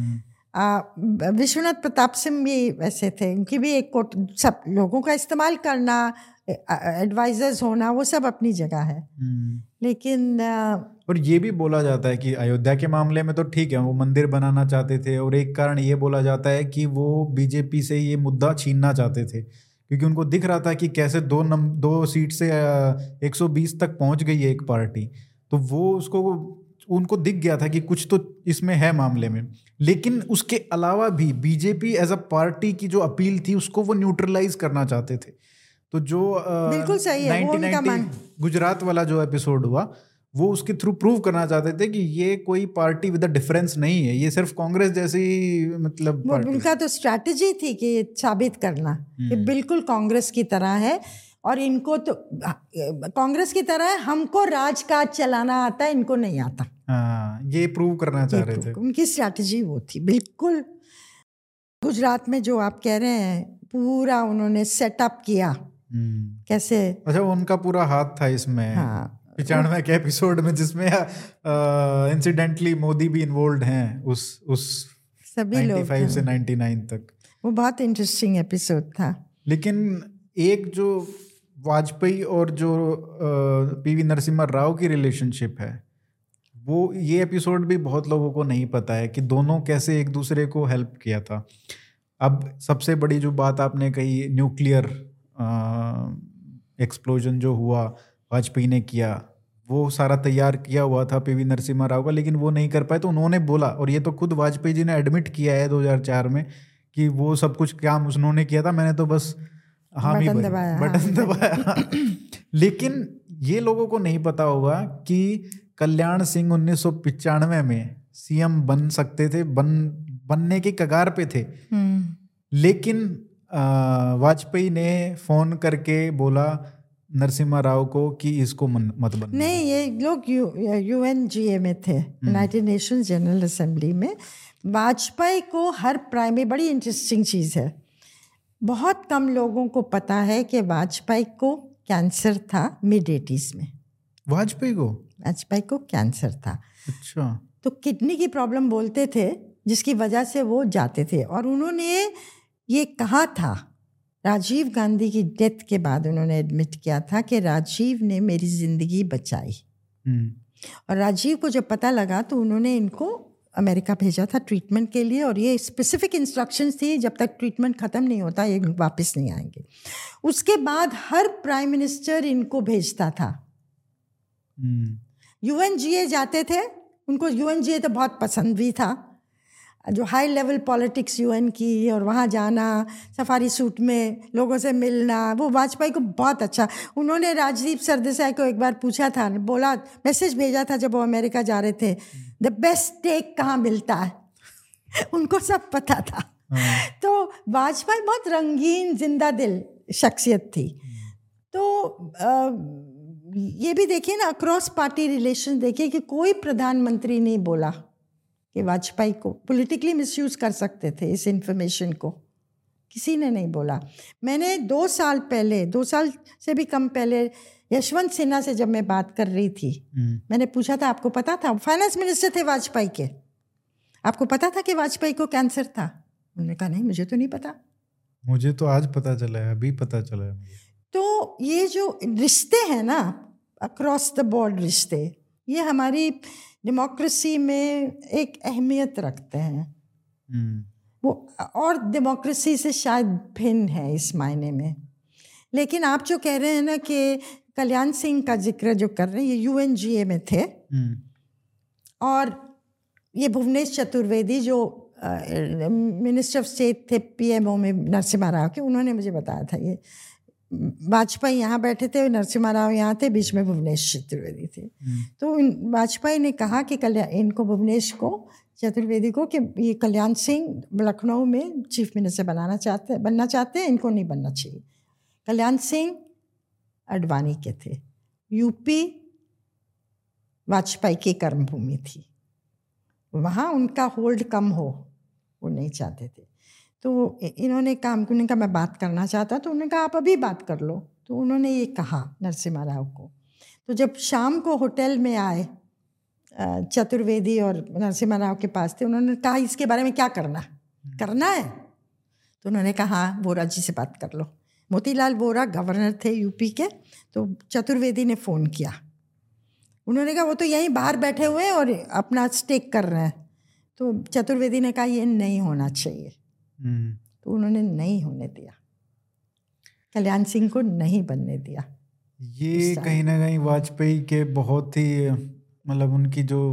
विश्वनाथ प्रताप सिंह भी वैसे थे, उनकी भी एक कोट, सब लोगों का इस्तेमाल करना, एडवाइजर्स होना, वो सब अपनी जगह है। लेकिन और ये भी बोला जाता है कि अयोध्या के मामले में तो ठीक है, वो मंदिर बनाना चाहते थे, और एक कारण ये बोला जाता है कि वो बीजेपी से ये मुद्दा छीनना चाहते थे, क्योंकि उनको दिख रहा था कि कैसे 2 सीट से 120 तक पहुंच गई है एक पार्टी, तो वो उनको दिख गया था कि कुछ तो इसमें है मामले में। लेकिन उसके अलावा भी बीजेपी एज अ पार्टी की जो अपील थी उसको वो न्यूट्रलाइज करना चाहते थे। तो जो बिल्कुल सही है, 1990 गुजरात वाला जो एपिसोड हुआ, वो उसके थ्रू प्रूव करना चाहते थे कि ये कोई पार्टी विद अ डिफरेंस नहीं है, ये सिर्फ कांग्रेस जैसी मतलब वो उनका तो स्ट्रैटेजी थी कि साबित करना कि बिल्कुल कांग्रेस की तरह है, और इनको तो कांग्रेस की तरह है, हमको राजकाज चलाना आता है, इनको नहीं आता। हाँ, ये प्रूव करना चाह रहे थे। उनकी स्ट्रैटेजी वो थी बिल्कुल। गुजरात में जो आप कह रहे हैं, पूरा उन्होंने सेटअप किया कैसे। अच्छा, उनका पूरा हाथ था इसमें। हाँ, 95 के एपिसोड में, जिसमें इंसिडेंटली मोदी भी इन्वॉल्व हैं उस सभी 95 से 99 तक। वो बहुत इंटरेस्टिंग एपिसोड था। लेकिन एक जो वाजपेयी और जो पीवी नरसिम्हा राव की रिलेशनशिप है, वो ये एपिसोड भी बहुत लोगों को नहीं पता है कि दोनों कैसे एक दूसरे को हेल्प किया था। अब सबसे बड़ी जो बात आपने कही, न्यूक्लियर एक्सप्लोजन जो हुआ वाजपेयी ने किया, वो सारा तैयार किया हुआ था पीवी नरसिम्हा राव का, लेकिन वो नहीं कर पाए। तो उन्होंने बोला, और ये तो खुद वाजपेयी जी ने एडमिट किया है 2004 में, कि वो सब कुछ काम उन्होंने किया था, मैंने तो बस बटन दबाया। लेकिन ये लोगों को नहीं पता होगा कि कल्याण सिंह 1995 में सीएम बन सकते थे, बनने के कगार पे थे, लेकिन वाजपेयी ने फोन करके बोला नरसिम्हा राव को कि इसको मत बनना। नहीं, ये लोग यूएनजीए में थे, यूनाइटेड नेशंस जनरल असेंबली में। वाजपेयी को हर प्राइम, बड़ी इंटरेस्टिंग चीज़ है, बहुत कम लोगों को पता है कि वाजपेयी को कैंसर था मिड 80s में। वाजपेयी को कैंसर था। अच्छा। तो किडनी की प्रॉब्लम बोलते थे, जिसकी वजह से वो जाते थे। और उन्होंने ये कहा था, राजीव गांधी की डेथ के बाद उन्होंने एडमिट किया था कि राजीव ने मेरी ज़िंदगी बचाई। और राजीव को जब पता लगा तो उन्होंने इनको अमेरिका भेजा था ट्रीटमेंट के लिए, और ये स्पेसिफिक इंस्ट्रक्शंस थी, जब तक ट्रीटमेंट ख़त्म नहीं होता ये वापस नहीं आएंगे। उसके बाद हर प्राइम मिनिस्टर इनको भेजता था। यूएनजीए जाते थे, उनको यूएनजीए तो बहुत पसंद भी था, जो हाई लेवल पॉलिटिक्स यूएन की, और वहाँ जाना, सफारी सूट में लोगों से मिलना, वो वाजपेयी को बहुत अच्छा। उन्होंने राजदीप सरदेसाई को एक बार पूछा था, बोला, मैसेज भेजा था जब वो अमेरिका जा रहे थे, द बेस्ट स्टेक कहाँ मिलता है। उनको सब पता था। तो वाजपेयी बहुत रंगीन जिंदा दिल शख्सियत थी। तो ये भी देखिए ना, अक्रॉस पार्टी रिलेशन देखिए कि कोई प्रधानमंत्री नहीं बोला कि वाजपेयी को पॉलिटिकली मिसयूज़ कर सकते थे इस इंफॉर्मेशन को, किसी ने नहीं बोला। मैंने 2 साल से भी कम पहले यशवंत सिन्हा से जब मैं बात कर रही थी, मैंने पूछा था आपको पता था, फाइनेंस मिनिस्टर थे वाजपेयी के, आपको पता था कि वाजपेयी को कैंसर था? उन्होंने कहा नहीं, मुझे तो नहीं पता। मुझे तो आज पता चला है, अभी पता चला है मुझे। तो ये जो रिश्ते हैं ना, अक्रॉस द बोर्ड रिश्ते, ये हमारी डेमोक्रेसी में एक अहमियत रखते हैं। वो और डेमोक्रेसी से शायद भिन्न है इस मायने में। लेकिन आप जो कह रहे हैं ना कि कल्याण सिंह का जिक्र जो कर रहे हैं, ये UNGA में थे, और ये भुवनेश चतुर्वेदी जो मिनिस्टर ऑफ स्टेट थे PMO में नरसिम्हा राव के, उन्होंने मुझे बताया था। ये वाजपेयी यहाँ बैठे थे, नरसिम्हा राव यहाँ थे, बीच में भुवनेश चतुर्वेदी थे। तो वाजपेयी ने कहा कि इनको, भुवनेश को, चतुर्वेदी को, कि ये कल्याण सिंह लखनऊ में चीफ मिनिस्टर बनना चाहते हैं, इनको नहीं बनना चाहिए। कल्याण सिंह अडवाणी के थे, यूपी वाजपेयी की कर्मभूमि थी, वहाँ उनका होल्ड कम हो, वो नहीं चाहते थे। तो इन्होंने कहा मैं बात करना चाहता, तो उन्होंने कहा आप अभी बात कर लो। तो उन्होंने ये कहा नरसिम्हा राव को। तो जब शाम को होटल में आए चतुर्वेदी और नरसिम्हा राव के पास थे, उन्होंने कहा इसके बारे में क्या करना है? तो उन्होंने कहा वोरा जी से बात कर लो। मोतीलाल वोरा गवर्नर थे यूपी के। तो चतुर्वेदी ने फ़ोन किया, उन्होंने कहा वो तो यहीं बाहर बैठे हुए हैं और अपना स्टेक कर रहे हैं। तो चतुर्वेदी ने कहा ये नहीं होना चाहिए। तो उन्होंने नहीं होने दिया, कल्याण सिंह को नहीं बनने दिया। ये कहीं ना कहीं वाजपेयी के बहुत ही, मतलब उनकी जो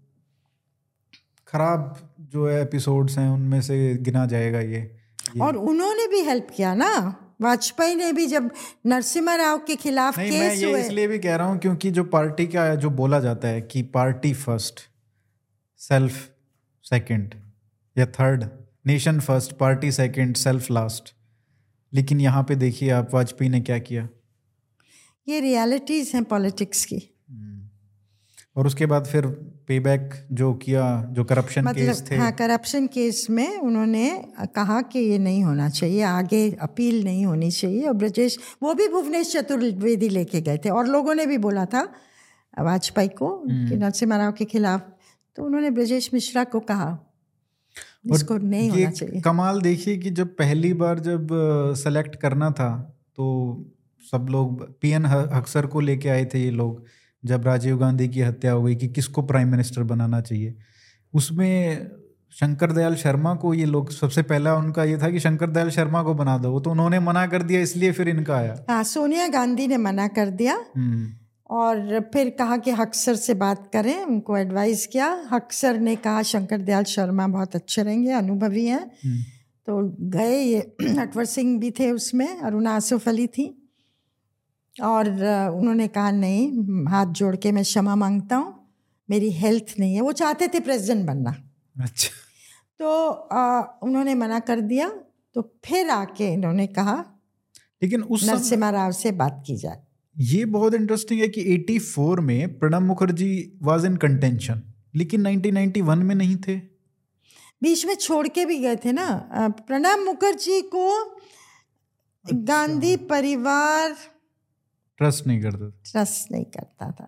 खराब जो एपिसोड्स हैं उनमें से गिना जाएगा ये। और उन्होंने भी हेल्प किया ना, वाजपेयी ने भी, जब नरसिम्हा राव के खिलाफ केस हुए। मैं ये इसलिए भी कह रहा हूँ क्योंकि जो पार्टी का जो बोला जाता है कि पार्टी फर्स्ट, सेल्फ सेकंड या third, nation first, party second, self last. लेकिन यहाँ पे देखिए आप, वाजपेयी ने क्या किया। ये रियलिटीज हैं पॉलिटिक्स की। और उसके बाद फिर पेबैक जो किया, जो करप्शन केस थे। हाँ, करप्शन केस में उन्होंने कहा कि ये नहीं होना चाहिए, आगे अपील नहीं होनी चाहिए। और ब्रजेश, वो भी भुवनेश चतुर्वेदी लेके गए थे, और लोगों ने भी बोला था वाजपेयी को कि नरसिम्हा राव के खिलाफ। तो उन्होंने ब्रजेश मिश्रा को कहा इसको नहीं होना चाहिए। कमाल देखिए कि जब पहली बार जब सेलेक्ट करना था तो सब लोग PN हक्सर को लेके आए थे ये लोग, जब राजीव गांधी की हत्या हो गई कि किसको प्राइम मिनिस्टर बनाना चाहिए। उसमें शंकर दयाल शर्मा को ये लोग, सबसे पहला उनका ये था कि शंकर दयाल शर्मा को बना दो, तो उन्होंने मना कर दिया, इसलिए फिर इनका आया। हाँ, सोनिया गांधी ने मना कर दिया और फिर कहा कि हक्सर से बात करें, उनको एडवाइस किया। हक्सर ने कहा शंकर दयाल शर्मा बहुत अच्छे रहेंगे, अनुभवी हैं। तो गए, ये नटवर सिंह भी थे उसमें, अरुणा आसफ अली थी, और उन्होंने कहा नहीं, हाथ जोड़ के मैं क्षमा मांगता हूँ, मेरी हेल्थ नहीं है। वो चाहते थे प्रेसिडेंट बनना। अच्छा। तो उन्होंने मना कर दिया। तो फिर आके इन्होंने कहा लेकिन उस नरसिम्हा राव से बात की जाए। ये बहुत इंटरेस्टिंग है कि 84 में Pranab Mukherjee was in contention, लेकिन 1991 में नहीं थे। बीच में छोड़ के भी गए थे ना प्रणब मुखर्जी को। अच्छा। गांधी परिवार ट्रस्ट नहीं करता था।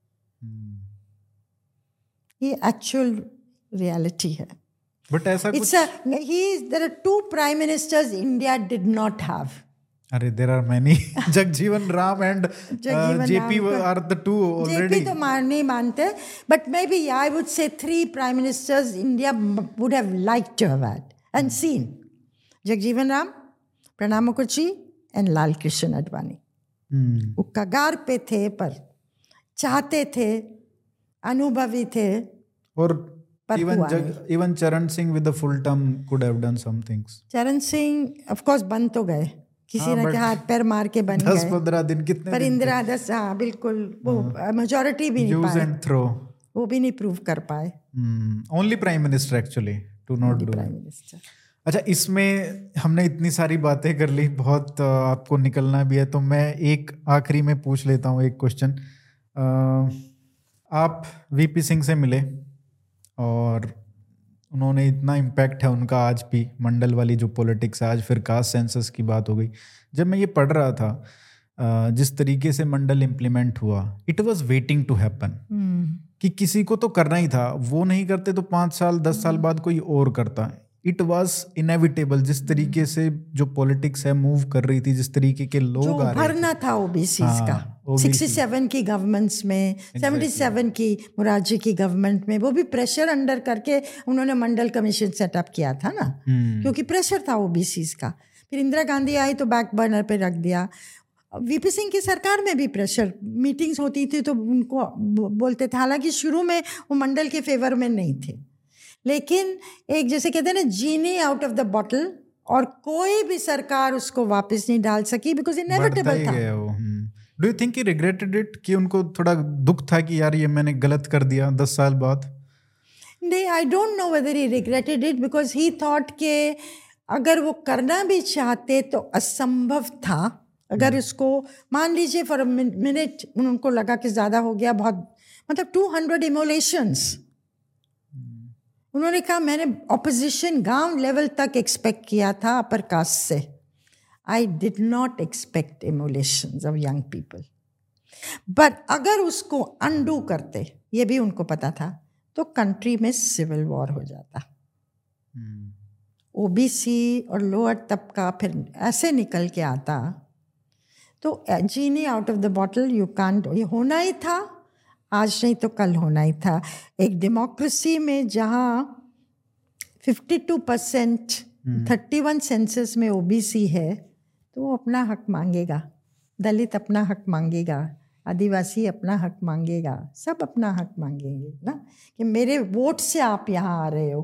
ये एक्चुअल रियलिटी है। बट ऐसा कुछ there are 2 prime ministers India did not have. अरे there are many. Jagjivan Ram and JP are the 2 already. JP तो नहीं मानते, but maybe I would say 3 prime ministers India would have like to have had and seen. Jagjivan Ram, Pranab Mukherjee and Lal Krishna Advani. वो कगार पे थे, पर चाहते थे, अनुभवी थे। और even चरण Singh with the full term could have done some things. चरण सिंह ऑफ कोर्स बन तो गए, किसी ने के हाथ पैर मार के बन गए। 10-15 दिन कितने पर इंदिरा 10, हाँ बिल्कुल, वो मेजॉरिटी भी नहीं पाए, and throw. वो भी नहीं प्रूव कर पाए। Only prime minister actually to not do it. अच्छा, इसमें हमने इतनी सारी बातें कर ली, बहुत आपको निकलना भी है, तो मैं एक आखिरी में पूछ लेता हूँ एक क्वेश्चन। आप VP सिंह से मिले और उन्होंने इतना इम्पैक्ट है उनका आज भी, मंडल वाली जो पॉलिटिक्स है, आज फिर कास्ट सेंसस की बात हो गई। जब मैं ये पढ़ रहा था जिस तरीके से मंडल इम्प्लीमेंट हुआ, it was waiting to happen, कि किसी को तो करना ही था, वो नहीं करते तो 5 साल 10 साल बाद कोई और करता। It was inevitable. जिस तरीके से जो पॉलिटिक्स है मूव कर रही थी, जिस तरीके के लोग जो आ रहे भरना था ओबीसीज का, 67 की गवर्नमेंट्स में, 77 की मुरारजी की गवर्नमेंट में, वो भी प्रेशर अंडर करके उन्होंने मंडल कमीशन सेटअप किया था ना, क्योंकि प्रेशर था ओबीसीज का। फिर इंदिरा गांधी आई तो बैक बर्नर पे रख दिया। वीपी सिंह की सरकार में भी प्रेशर, मीटिंग्स होती थी तो उनको बोलते थे, हालांकि शुरू में वो मंडल के फेवर में नहीं थे, लेकिन एक जैसे कहते हैं ना genie out of the bottle, और कोई भी सरकार उसको वापस नहीं डाल सकी, बिकॉज इनएविटेबल था। Do you think he regretted it, कि उनको थोड़ा दुख था कि यार ये मैंने गलत कर दिया 10 साल बाद? नहीं, I don't know whether he regretted it, because he thought के अगर वो करना भी चाहते तो असंभव था। अगर इसको मान लीजिए फॉर अ मिनट उनको लगा कि ज़्यादा हो गया, बहुत मतलब 200 इमोलेशंस, उन्होंने कहा मैंने ऑपोजिशन गांव लेवल तक एक्सपेक्ट किया था अपर कास्ट से, I did not expect immolations of young people. But अगर उसको अनडू करते, ये भी उनको पता था, तो कंट्री में सिविल वॉर हो जाता। ओबीसी और लोअर तबका फिर ऐसे निकल के आता, तो genie out of the bottle you can't, ये होना ही था, आज नहीं तो कल होना ही था। एक डेमोक्रेसी में जहाँ 52%, 31 सेंसस में ओबीसी है, तो वो अपना हक मांगेगा, दलित अपना हक मांगेगा, आदिवासी अपना हक मांगेगा, सब अपना हक मांगेंगे ना, कि मेरे वोट से आप यहाँ आ रहे हो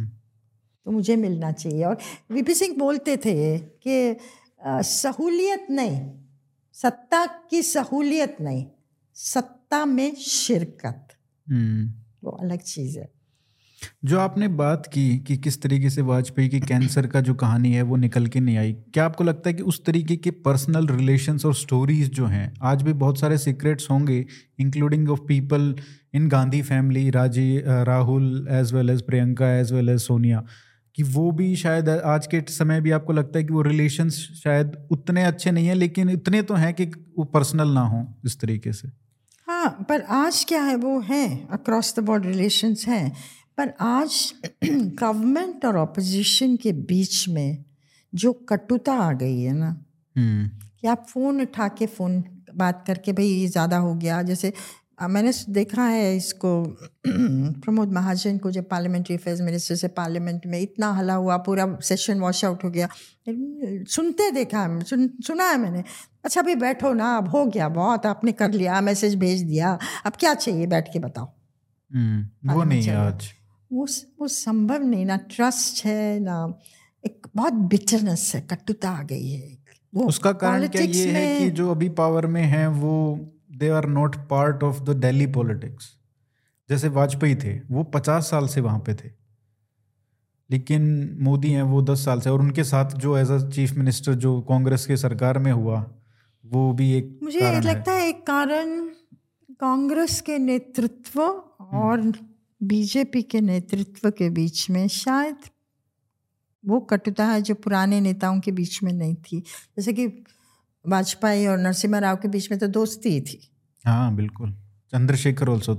तो मुझे मिलना चाहिए। और वीपी सिंह बोलते थे कि सहूलियत नहीं, सत्ता की सहूलियत नहीं, सत्ता में शिरकत, वो अलग चीज़ है। जो आपने बात की कि किस तरीके से वाजपेयी की कैंसर का जो कहानी है वो निकल के नहीं आई, क्या आपको लगता है कि उस तरीके के पर्सनल रिलेशंस और स्टोरीज जो हैं, आज भी बहुत सारे सीक्रेट्स होंगे, including of people in Gandhi family, Rahul as well as Priyanka as well as Sonia, कि वो भी शायद आज के समय भी आपको लगता है कि वो रिलेशंस शायद उतने अच्छे नहीं हैं, लेकिन इतने तो हैं कि वो पर्सनल ना हो इस तरीके से? हाँ, पर आज क्या है, वो हैं अक्रॉस द बोर्ड रिलेशंस हैं, पर आज गवर्नमेंट और ऑपोजिशन के बीच में जो कटुता आ गई है ना, कि आप फ़ोन उठा के फ़ोन बात करके भाई ये ज़्यादा हो गया। जैसे मैंने देखा है इसको प्रमोद महाजन को, जब पार्लियामेंट्री अफेयर्स मिनिस्टर से पार्लियामेंट में इतना हला हुआ, पूरा सेशन वॉश आउट हो गया, सुनते देखा है, सुना है मैंने, अच्छा भाई बैठो ना, अब हो गया बहुत, आपने कर लिया, मैसेज भेज दिया, अब क्या चाहिए, बैठ के बताओ। वो नहीं है आज, वो संभव नहीं, ना ट्रस्ट है, ना एक बहुत बिटरनेस है, कटुता आ गई है। वो उसका कारण क्या ये है कि जो अभी पावर में हैं वो they are not part of the Delhi politics. जैसे वाजपेयी थे, वो 50 साल से वहां पे थे, लेकिन मोदी हैं वो 10 साल से, और उनके साथ जो एज अ चीफ मिनिस्टर जो कांग्रेस के सरकार में हुआ, वो भी एक मुझे लगता है एक कारण कांग्रेस के नेतृत्व और बीजेपी के नेतृत्व के बीच में शायद वो कटुता है जो पुराने नेताओं के बीच में नहीं थी। जैसे कि वाजपेयी और नरसिम्हा राव के बीच में तो दोस्ती ही थी। हाँ बिल्कुल, चंद्रशेखर ऑल्सो।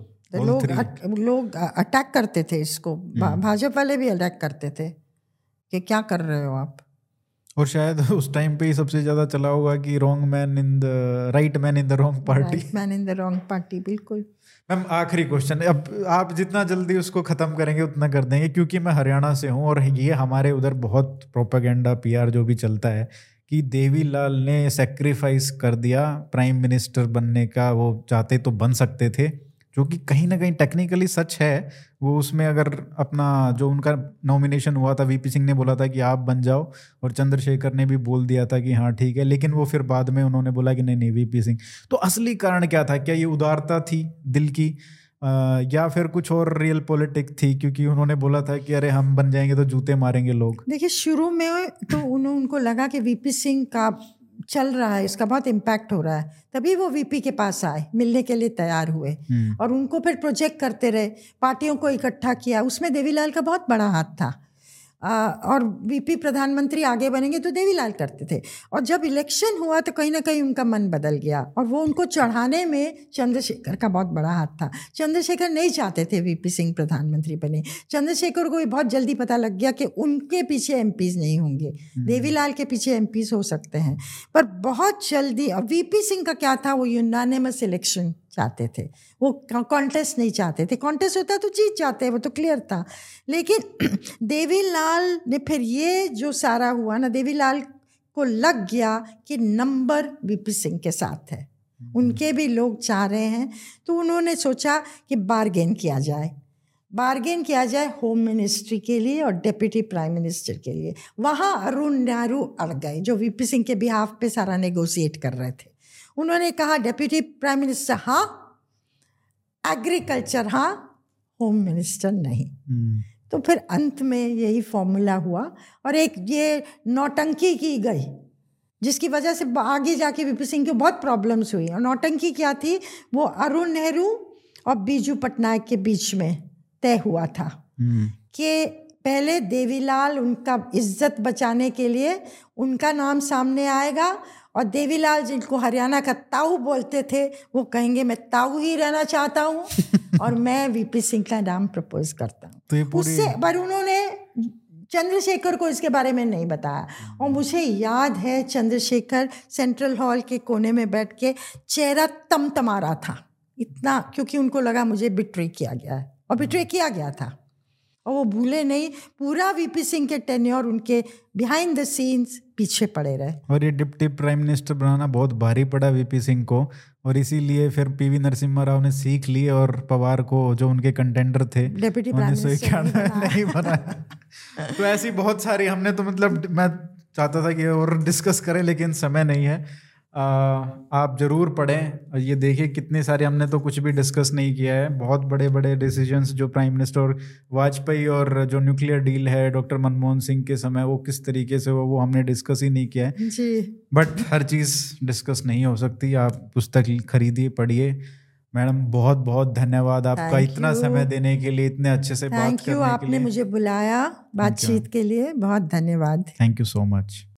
लोग अटैक करते थे इसको, भाजपा वाले भी अटैक करते थे कि क्या कर रहे हो आप। और शायद उस टाइम पे ही सबसे ज्यादा चला होगा कि wrong man in the right man in the wrong party, right man in the wrong party. बिल्कुल। मैम आखिरी क्वेश्चन, अब आप जितना जल्दी उसको खत्म करेंगे उतना कर देंगे, क्योंकि मैं हरियाणा से हूँ और ये हमारे उधर बहुत प्रोपेगेंडा पीआर जो भी चलता है कि देवीलाल ने सेक्रीफाइस कर दिया प्राइम मिनिस्टर बनने का, वो चाहते तो बन सकते थे, जो कि कहीं ना कहीं टेक्निकली सच है। वो उसमें अगर अपना जो उनका नॉमिनेशन हुआ था, वीपी सिंह ने बोला था कि आप बन जाओ, और चंद्रशेखर ने भी बोल दिया था कि हाँ ठीक है, लेकिन वो फिर बाद में उन्होंने बोला कि नहीं वीपी सिंह। तो असली कारण क्या था? क्या ये उदारता थी दिल की, या फिर कुछ और रियल पॉलिटिक्स थी? क्योंकि उन्होंने बोला था कि अरे हम बन जाएंगे तो जूते मारेंगे लोग। देखिए शुरू में तो उनको लगा कि वीपी सिंह का चल रहा है, इसका बहुत इम्पैक्ट हो रहा है, तभी वो वीपी के पास आए, मिलने के लिए तैयार हुए, और उनको फिर प्रोजेक्ट करते रहे, पार्टियों को इकट्ठा किया, उसमें देवीलाल का बहुत बड़ा हाथ था। और वीपी प्रधानमंत्री आगे बनेंगे तो देवीलाल करते थे। और जब इलेक्शन हुआ तो कहीं ना कहीं उनका मन बदल गया और वो उनको चढ़ाने में चंद्रशेखर का बहुत बड़ा हाथ था। चंद्रशेखर नहीं चाहते थे वीपी सिंह प्रधानमंत्री बने। चंद्रशेखर को भी बहुत जल्दी पता लग गया कि उनके पीछे एमपीज नहीं होंगे, देवीलाल के पीछे एमपीज हो सकते हैं। पर बहुत जल्दी, और वीपी सिंह का क्या था, वो यूनानिमस इलेक्शन चाहते थे, वो कॉन्टेस्ट नहीं चाहते थे। कॉन्टेस्ट होता तो जीत जाते, वो तो क्लियर था। लेकिन देवीलाल ने फिर ये जो सारा हुआ ना, देवीलाल को लग गया कि नंबर वीपी सिंह के साथ है, उनके भी लोग चाह रहे हैं। तो उन्होंने सोचा कि बार्गेन किया जाए होम मिनिस्ट्री के लिए और डिप्टी प्राइम मिनिस्टर के लिए। वहाँ अरुण नेहरू अड़ गए, जो वीपी सिंह के बिहाफ पे सारा नेगोशिएट कर रहे थे। उन्होंने कहा डिप्टी प्राइम मिनिस्टर हाँ, एग्रीकल्चर हाँ, होम मिनिस्टर नहीं। तो फिर अंत में यही फॉर्मूला हुआ और एक ये नौटंकी की गई, जिसकी वजह से आगे जाके वीपी सिंह को बहुत प्रॉब्लम्स हुई। और नौटंकी क्या थी, वो अरुण नेहरू और बीजू पटनायक के बीच में तय हुआ था कि पहले देवीलाल, उनका इज्जत बचाने के लिए उनका नाम सामने आएगा, और देवीलाल जिनको हरियाणा का ताऊ बोलते थे, वो कहेंगे मैं ताऊ ही रहना चाहता हूँ और मैं वीपी सिंह का नाम प्रपोज करता हूँ। तो उससे पर उन्होंने चंद्रशेखर को इसके बारे में नहीं बताया। और मुझे याद है चंद्रशेखर सेंट्रल हॉल के कोने में बैठ के चेहरा तमतमा रहा था इतना, क्योंकि उनको लगा मुझे बिट्रे किया गया है, और बिट्रे किया गया था। और वो भूले नहीं, पूरा वीपी सिंह के टेन्योर उनके बिहाइंड द सीन्स पीछे पड़े रहे। और ये डिप्टी प्राइम मिनिस्टर बनाना बहुत भारी पड़ा वीपी सिंह को, और इसीलिए फिर पीवी नरसिम्हा राव ने सीख लिए और पवार को, जो उनके कंटेंडर थे, डिप्टी प्राइम मिनिस्टर नहीं बनाया। तो ऐसी बहुत सारी हमने तो मतलब मैं चाहता था कि और डिस्कस करें, लेकिन समय नहीं है। आप जरूर पढ़ें, ये देखिए कितने सारे, हमने तो कुछ भी डिस्कस नहीं किया है। बहुत बड़े बड़े डिसीजंस जो प्राइम मिनिस्टर वाजपेयी और जो न्यूक्लियर डील है डॉक्टर मनमोहन सिंह के समय, वो किस तरीके से वो हमने डिस्कस ही नहीं किया है जी। बट हर चीज़ डिस्कस नहीं हो सकती। आप पुस्तक खरीदिए, पढ़िए। मैडम बहुत बहुत धन्यवाद आपका इतना समय देने के लिए, इतने अच्छे से बात करने के लिए। आपने मुझे बुलाया बातचीत के लिए, बहुत धन्यवाद। Thank you so much.